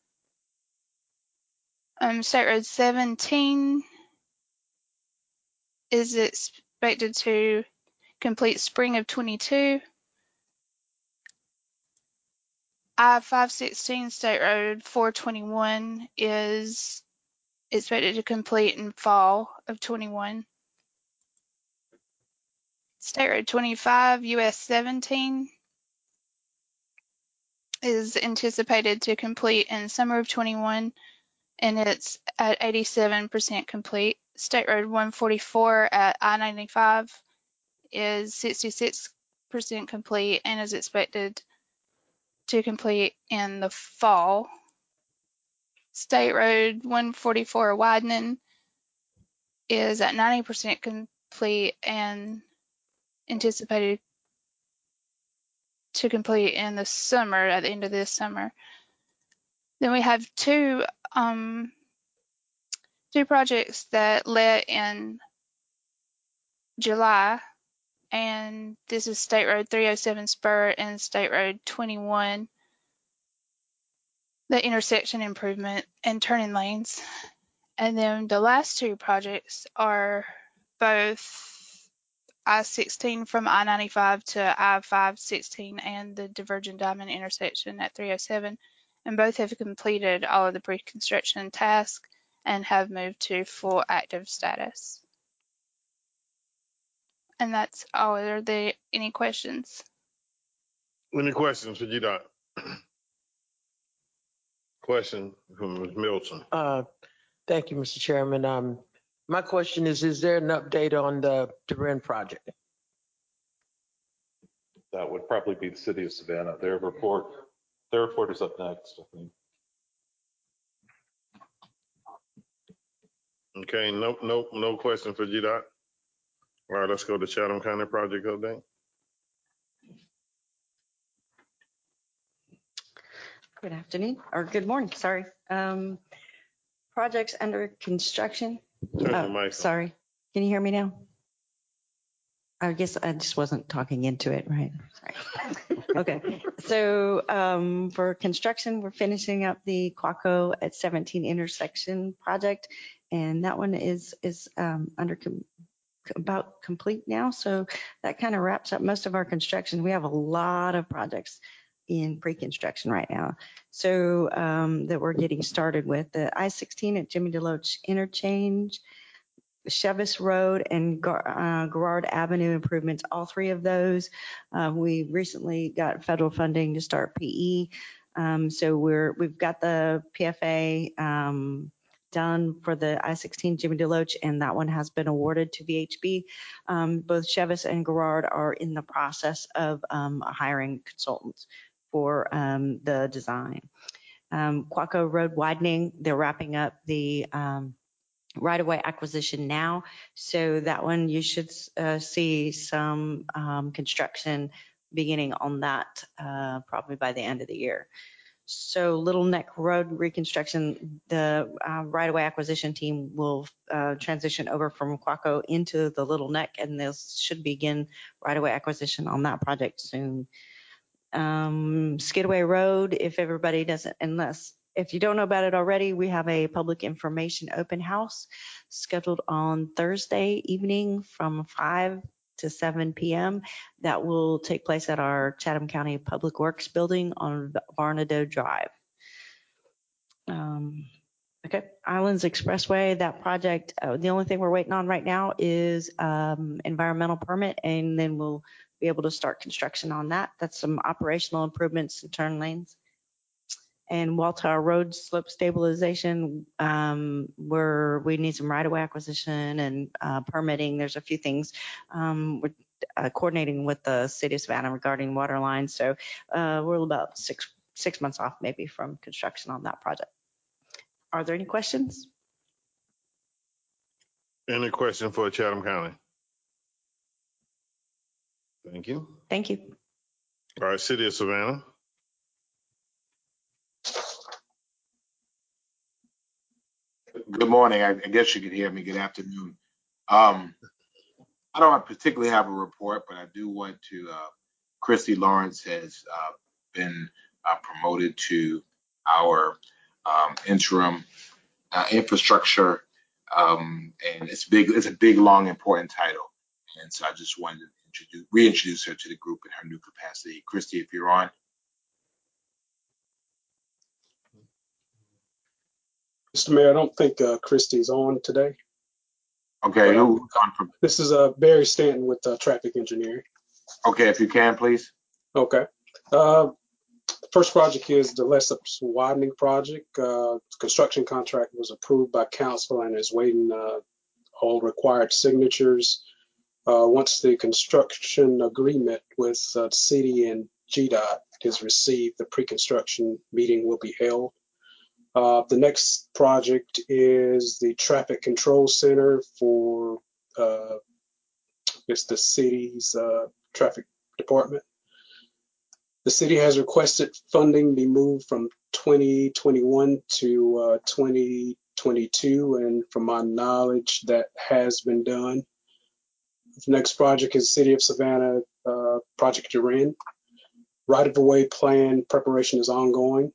State Road 17 is expected to complete spring of 22. I-516 State Road 421 is expected to complete in fall of 21. State Road 25 US 17 is anticipated to complete in summer of 21, and it's at 87% complete. State Road 144 at I-95 is 66% complete and is expected to complete in the fall. State Road 144 widening is at 90% complete and anticipated to complete in the summer, at the end of this summer. Then we have two projects that let in July, and this is State Road 307 Spur and State Road 21, the intersection improvement and turning lanes. And then the last two projects are both I-16 from I-95 to I-516 and the Divergent Diamond intersection at 307, and both have completed all of the pre-construction tasks and have moved to full active status. And that's all. Are there any questions? Any questions for GDOT? Question from Ms. Milton. Thank you, Mr. Chairman. My question is there an update on the Duran project? That would probably be the city of Savannah. Their report is up next, I think. Okay, no question for GDOT. All right, let's go to Chatham County project update. Good afternoon, or good morning, sorry. Projects under construction. Turn the mic on. Sorry, can you hear me now? I guess I just wasn't talking into it, right? Sorry. Okay, so for construction, we're finishing up the Quaco at 17 intersection project, and that one is about complete now. So that kind of wraps up most of our construction. We have a lot of projects in pre-construction right now, so that we're getting started with. The I-16 at Jimmy Deloach interchange, Chevis Road and Garrard Avenue improvements, all three of those. We recently got federal funding to start PE. So we've got the PFA done for the I-16 Jimmy Deloach, and that one has been awarded to VHB. Both Chevis and Garrard are in the process of hiring consultants for the design. Quaco Road widening, they're wrapping up the right-of-way acquisition now. So that one, you should see some construction beginning on that probably by the end of the year. So Little Neck Road reconstruction, the right-of-way acquisition team will transition over from Quaco into the Little Neck, and they should begin right-of-way acquisition on that project soon. Skidway Road, if everybody doesn't, if you don't know about it already, we have a public information open house scheduled on Thursday evening from 5 to 7 p.m. That will take place at our Chatham County Public Works building on Varnado Drive. Okay, Islands Expressway, that project, the only thing we're waiting on right now is environmental permit, and then we'll be able to start construction on that. That's some operational improvements and turn lanes. And Walter Road slope stabilization, where we need some right-of-way acquisition and permitting. There's a few things we're coordinating with the city of Savannah regarding water lines. So we're about six months off maybe from construction on that project. Are there any questions? Any question for Chatham County? Thank you. Thank you. All right, City of Savannah. Good morning. I guess you can hear me. Good afternoon. I don't particularly have a report, but I do want to, Christy Lawrence has been promoted to our interim infrastructure, and it's a big, long, important title. And so I just wanted to reintroduce her to the group in her new capacity. Christy, if you're on. Mr. Mayor, I don't think Christie's on today. Okay, who's on from? This is Barry Stanton with Traffic Engineering. Okay, if you can, please. Okay. The first project is the Lessup's widening project. Construction contract was approved by council and is waiting all required signatures. Once the construction agreement with the city and GDOT is received, the pre-construction meeting will be held. The next project is the Traffic Control Center for it's the city's traffic department. The city has requested funding be moved from 2021 to 2022, and from my knowledge, that has been done. The next project is City of Savannah Project Duran. Right-of-way plan preparation is ongoing.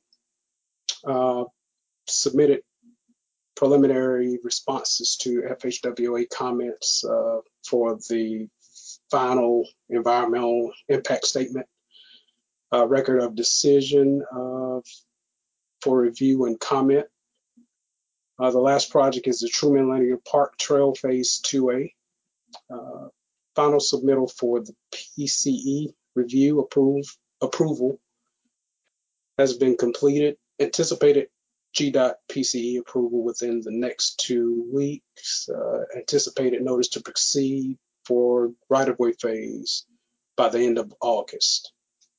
Submitted preliminary responses to FHWA comments for the final environmental impact statement. Record of decision for review and comment. The last project is the Truman Linear Park Trail Phase 2A. Final submittal for the PCE review approval has been completed. Anticipated GDOT PCE approval within the next 2 weeks. Anticipated notice to proceed for right-of-way phase by the end of August.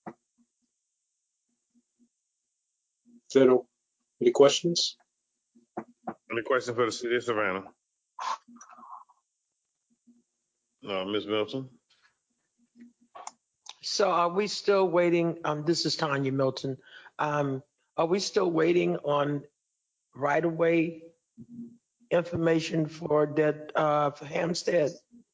Any questions? Any questions for the City of Savannah? Ms. Milton? So are we still waiting? This is Tanya Milton. Are we still waiting on right-of-way information for that for Hampstead?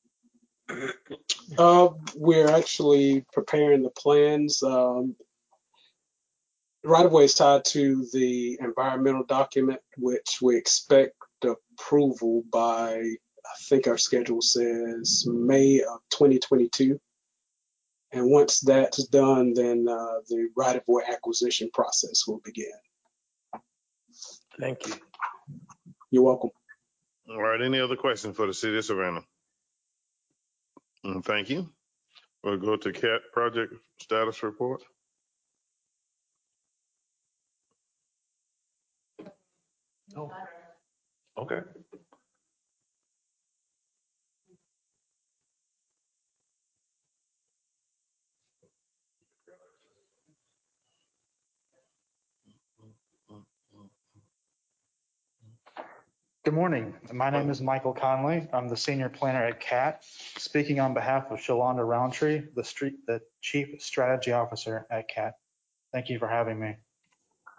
We're actually preparing the plans. Right-of-way is tied to the environmental document, which we expect approval by, I think our schedule says May of 2022. And once that's done, then the right-of-way acquisition process will begin. Thank you. You're welcome. All right, any other questions for the City of Savannah? Thank you. We'll go to CAT project status report. Oh, okay. Good morning. My name is Michael Conley. I'm the senior planner at CAT, speaking on behalf of Shalonda Roundtree, the Chief Strategy Officer at CAT. Thank you for having me.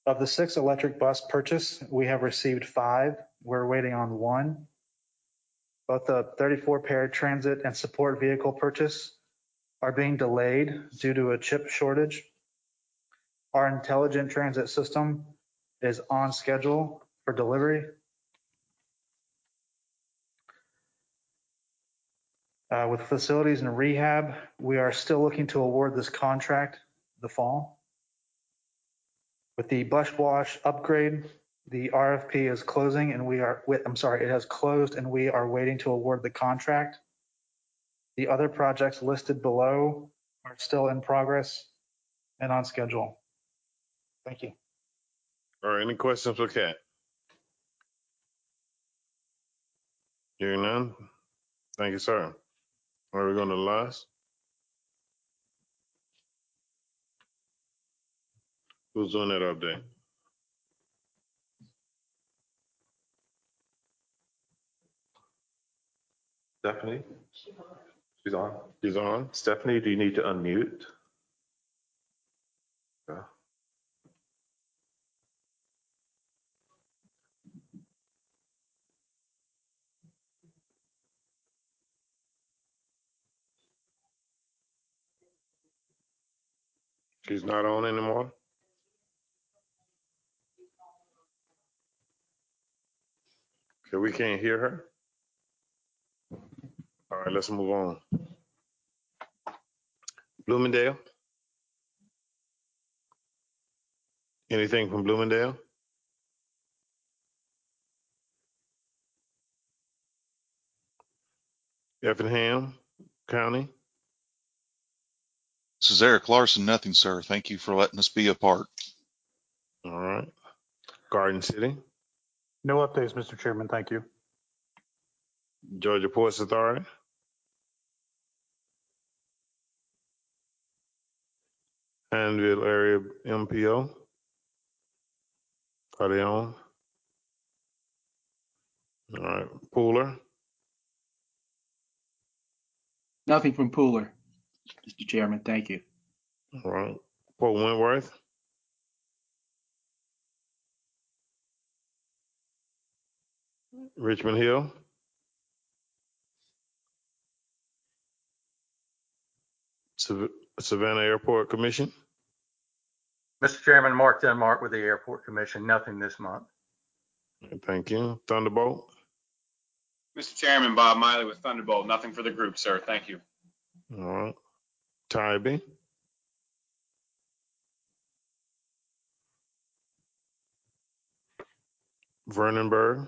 Of the 6 electric bus purchase, we have received 5. We're waiting on 1. Both the 34 paratransit and support vehicle purchase are being delayed due to a chip shortage. Our intelligent transit system is on schedule for delivery. With facilities and rehab, we are still looking to award this contract the fall. With the bus wash upgrade, the RFP is closing and it has closed and we are waiting to award the contract. The other projects listed below are still in progress and on schedule. Thank you. All right, any questions for Kat? Hearing none. Thank you, sir. Are we going to last? Who's doing that update? Stephanie? She's on. She's on. Stephanie, do you need to unmute? Yeah. She's not on anymore. Okay, we can't hear her. All right, let's move on. Bloomingdale? Anything from Bloomingdale? Effingham County? This is Eric Larson. Nothing, sir. Thank you for letting us be a part. All right. Garden City? No updates, Mr. Chairman. Thank you. Georgia Ports Authority? Handville Area MPO? Are they on? All right. Pooler? Nothing from Pooler, Mr. Chairman. Thank you. All right. Port Wentworth? Richmond Hill? Savannah Airport Commission? Mr. Chairman, Mark Denmark with the Airport Commission. Nothing this month. Thank you. Thunderbolt? Mr. Chairman, Bob Miley with Thunderbolt. Nothing for the group, sir. Thank you. All right. Tybee? Vernonburg?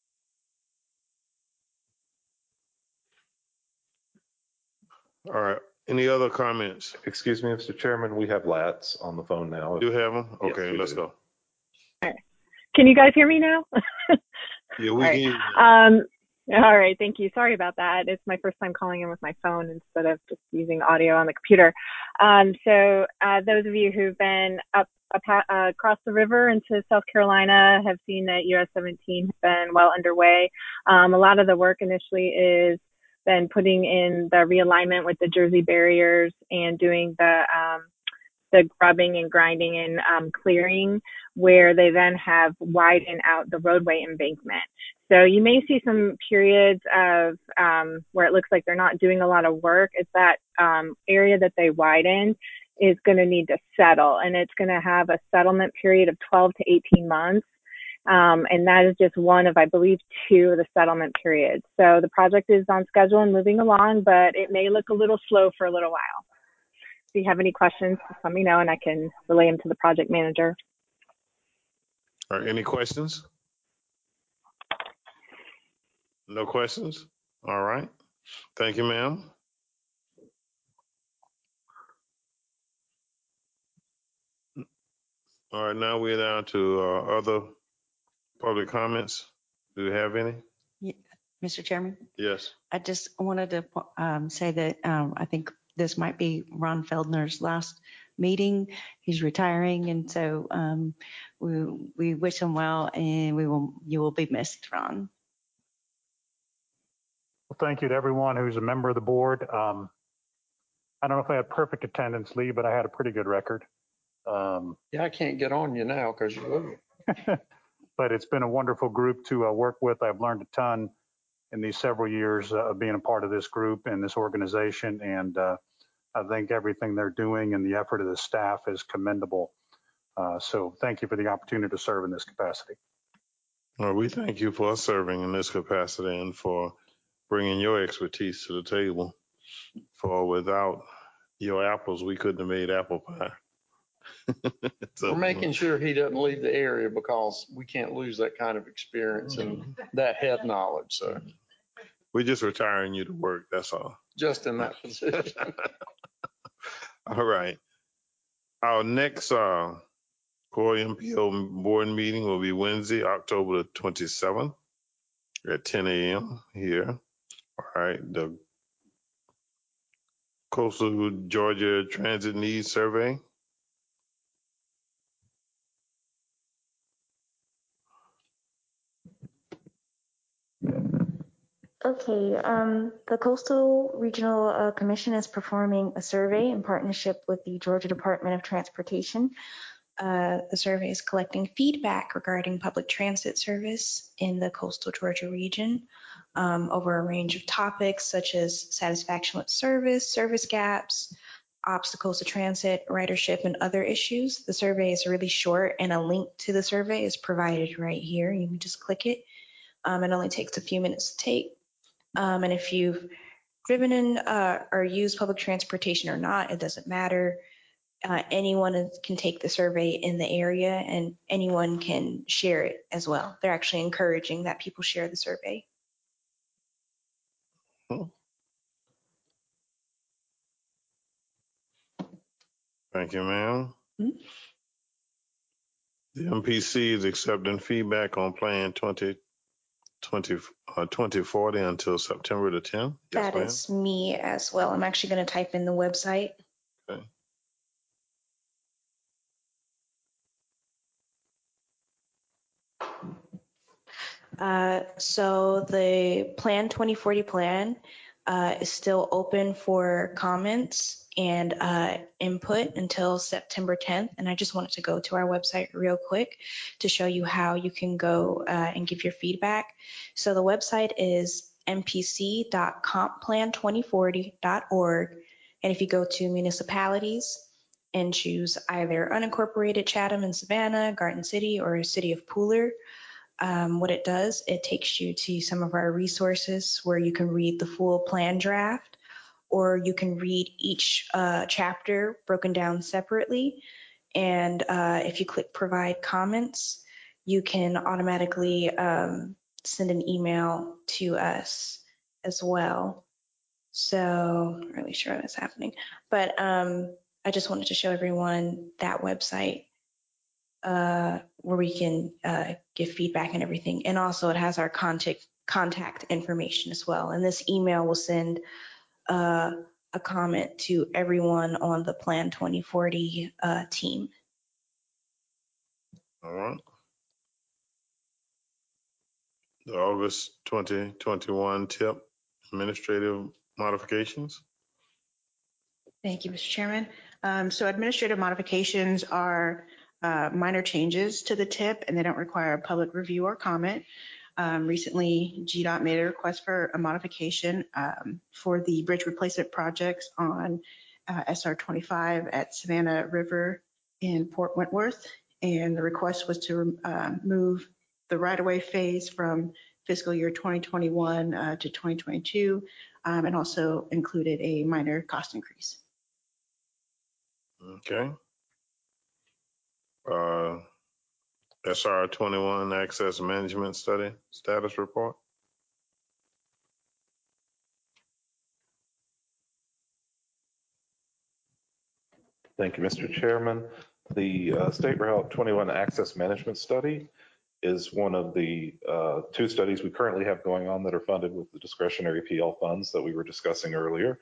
All right. Any other comments? Excuse me, Mr. Chairman, we have Lats on the phone now. Do you have them? Yes, Okay, we let's do. go. All right. Can you guys hear me now? Yeah, we All can. right. All right. Thank you. Sorry about that. It's my first time calling in with my phone instead of just using audio on the computer. So those of you who've been up across the river into South Carolina have seen that US 17 has been well underway. A lot of the work initially is been putting in the realignment with the Jersey barriers and doing the grubbing and grinding and clearing, where they then have widened out the roadway embankment. So you may see some periods of where it looks like they're not doing a lot of work. It's that area that they widened is going to need to settle, and it's going to have a settlement period of 12 to 18 months. And that is just one of, I believe, 2 of the settlement periods. So the project is on schedule and moving along, but it may look a little slow for a little while. If you have any questions, just let me know and I can relay them to the project manager. All right, any questions? No questions? All right. Thank you, ma'am. All right, now we're down to other public comments. Do you have any? Yeah, Mr. Chairman, Yes. I just wanted to say that I think this might be Ron Feldner's last meeting. He's retiring, and so we wish him well, and you will be missed, Ron. Well, thank you to everyone who's a member of the board. I don't know if I had perfect attendance, Lee, but I had a pretty good record. Yeah, I can't get on you now because you're moving. But it's been a wonderful group to work with. I've learned a ton in these several years of being a part of this group and this organization. And I think everything they're doing and the effort of the staff is commendable. So thank you for the opportunity to serve in this capacity. Well, we thank you for serving in this capacity and for bringing your expertise to the table. For without your apples, we couldn't have made apple pie. So, We're making sure he doesn't leave the area because we can't lose that kind of experience and that head knowledge. So we're just retiring you to work. That's all. just in that position. All right. Our next core MPO board meeting will be Wednesday, October the 27th at 10 a.m. here. All right. The Coastal Georgia Transit Needs Survey. Okay, the Coastal Regional Commission is performing a survey in partnership with the Georgia Department of Transportation. The survey is collecting feedback regarding public transit service in the coastal Georgia region over a range of topics such as satisfaction with service, service gaps, obstacles to transit, ridership, and other issues. The survey is really short and a link to the survey is provided right here. You can just click it. It only takes a few minutes to take. And if you've driven in or used public transportation or not, it doesn't matter. Anyone can take the survey in the area and anyone can share it as well. They're actually encouraging that people share the survey. Thank you, ma'am. Mm-hmm. The MPC is accepting feedback on Plan 2040 until September the 10th. Yes, that is me as well. I'm actually going to type in the website. Okay. So the Plan 2040 plan is still open for comments and input until September 10th. And I just wanted to go to our website real quick to show you how you can go and give your feedback. So the website is mpc.compplan2040.org. And if you go to municipalities and choose either unincorporated Chatham and Savannah, Garden City, or City of Pooler, what it does, it takes you to some of our resources where you can read the full plan draft, or you can read each chapter broken down separately. And if you click provide comments, you can automatically send an email to us as well. So I'm not really sure what's happening, but I just wanted to show everyone that website where we can give feedback and everything. And also it has our contact information as well. And this email will send a comment to everyone on the Plan 2040 team. All right. The August 2021 TIP administrative modifications. Thank you, Mr. Chairman. So administrative modifications are minor changes to the TIP, and they don't require a public review or comment. Recently, GDOT made a request for a modification for the bridge replacement projects on SR 25 at Savannah River in Port Wentworth. And the request was to move the right-of-way phase from fiscal year 2021 to 2022, and also included a minor cost increase. Okay. SR 21 Access Management Study Status Report. Thank you, Mr. Chairman. The State Route 21 Access Management Study is one of the two studies we currently have going on that are funded with the discretionary PL funds that we were discussing earlier.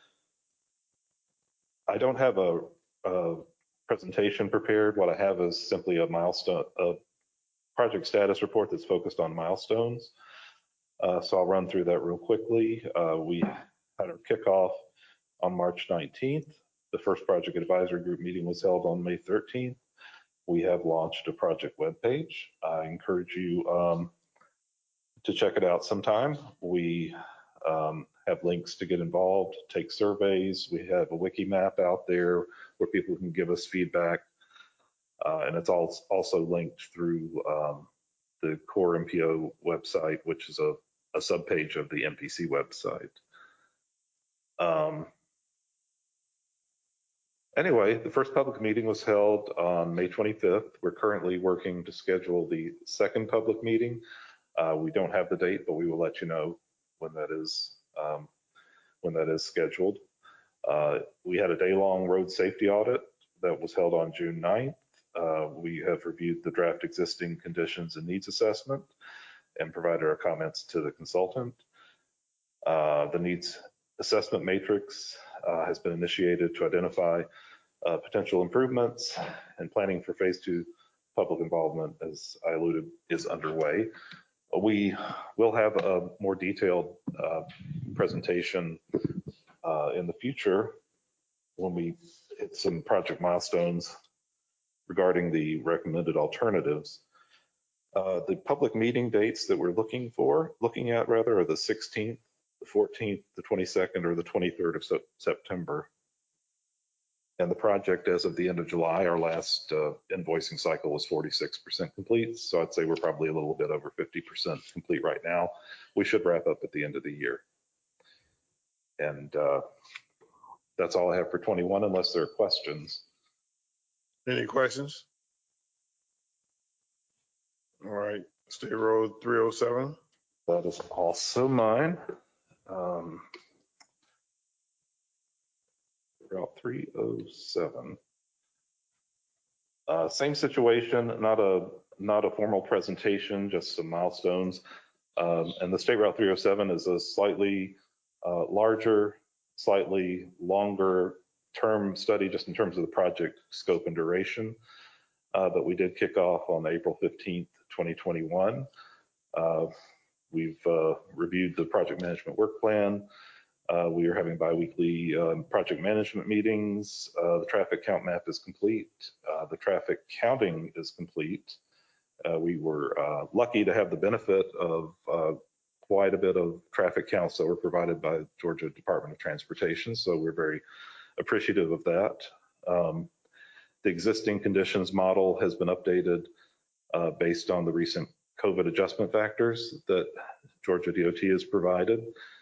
I don't have a presentation prepared. What I have is simply a milestone, a project status report that's focused on milestones. So I'll run through that real quickly. We had our kickoff on March 19th. The first project advisory group meeting was held on May 13th. We have launched a project webpage. I encourage you to check it out sometime. We have links to get involved, take surveys. We have a wiki map out there where people can give us feedback. And it's also linked through the Core MPO website, which is a subpage of the MPC website. Anyway, the first public meeting was held on May 25th. We're currently working to schedule the second public meeting. We don't have the date, but we will let you know when that is scheduled. We had a day-long road safety audit that was held on June 9th. We have reviewed the draft existing conditions and needs assessment and provided our comments to the consultant. The needs assessment matrix has been initiated to identify potential improvements, and planning for phase 2 public involvement, as I alluded, is underway. We will have a more detailed presentation in the future when we hit some project milestones regarding the recommended alternatives. The public meeting dates that we're looking at are the 16th, the 14th, the 22nd, or the 23rd of September. And the project, as of the end of July, our last invoicing cycle was 46% complete. So I'd say we're probably a little bit over 50% complete right now. We should wrap up at the end of the year. And that's all I have for 21, unless there are questions. Any questions? All right, State Road 307. That is also mine. Route 307. Same situation, not a formal presentation, just some milestones. And the State Route 307 is a slightly larger, slightly longer term study, just in terms of the project scope and duration. But we did kick off on April 15th, 2021. We've reviewed the project management work plan. We are having bi-weekly project management meetings. The traffic count map is complete. The traffic counting is complete. We were lucky to have the benefit of quite a bit of traffic counts that were provided by Georgia Department of Transportation, so we're very appreciative of that. The existing conditions model has been updated based on the recent COVID adjustment factors that Georgia DOT has provided.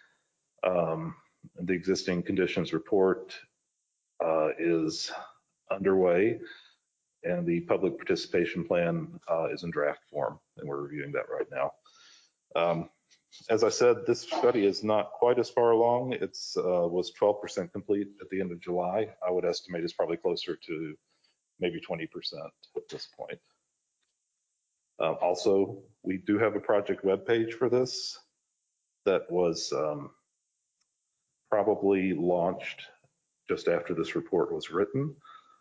The existing conditions report is underway, and the public participation plan is in draft form, and we're reviewing that right now. As I said, this study is not quite as far along. It was 12% complete at the end of July. I would estimate it's probably closer to maybe 20% at this point. Also, we do have a project webpage for this that was probably launched just after this report was written.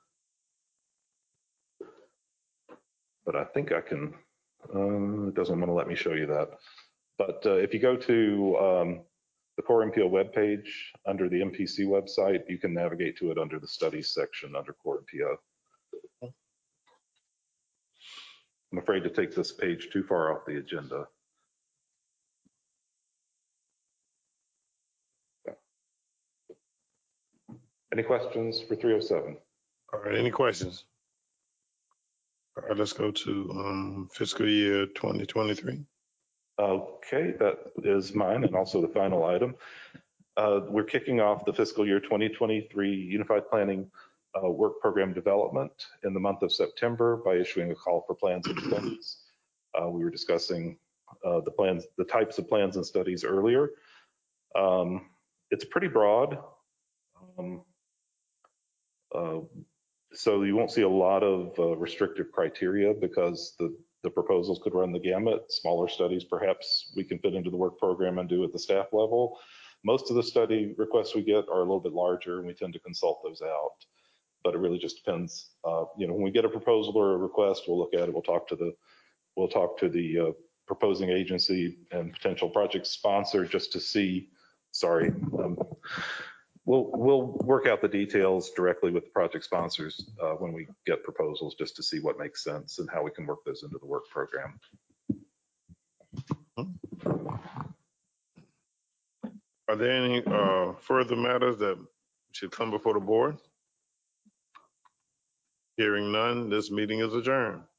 But I think I can, it doesn't want to let me show you that. But if you go to the Core MPO webpage under the MPC website, you can navigate to it under the studies section under Core MPO. I'm afraid to take this page too far off the agenda. Any questions for 307? All right, any questions? All right, let's go to fiscal year 2023. Okay, that is mine and also the final item. We're kicking off the fiscal year 2023 Unified Planning Work Program Development in the month of September by issuing a call for plans and studies. We were discussing the types of plans and studies earlier. It's pretty broad. So you won't see a lot of restrictive criteria because the proposals could run the gamut. Smaller studies, perhaps we can fit into the work program and do at the staff level. Most of the study requests we get are a little bit larger, and we tend to consult those out. But it really just depends. When we get a proposal or a request, we'll look at it. We'll talk to the proposing agency and potential project sponsor just to see. Sorry, We'll work out the details directly with the project sponsors when we get proposals, just to see what makes sense and how we can work those into the work program. Are there any further matters that should come before the board? Hearing none, this meeting is adjourned.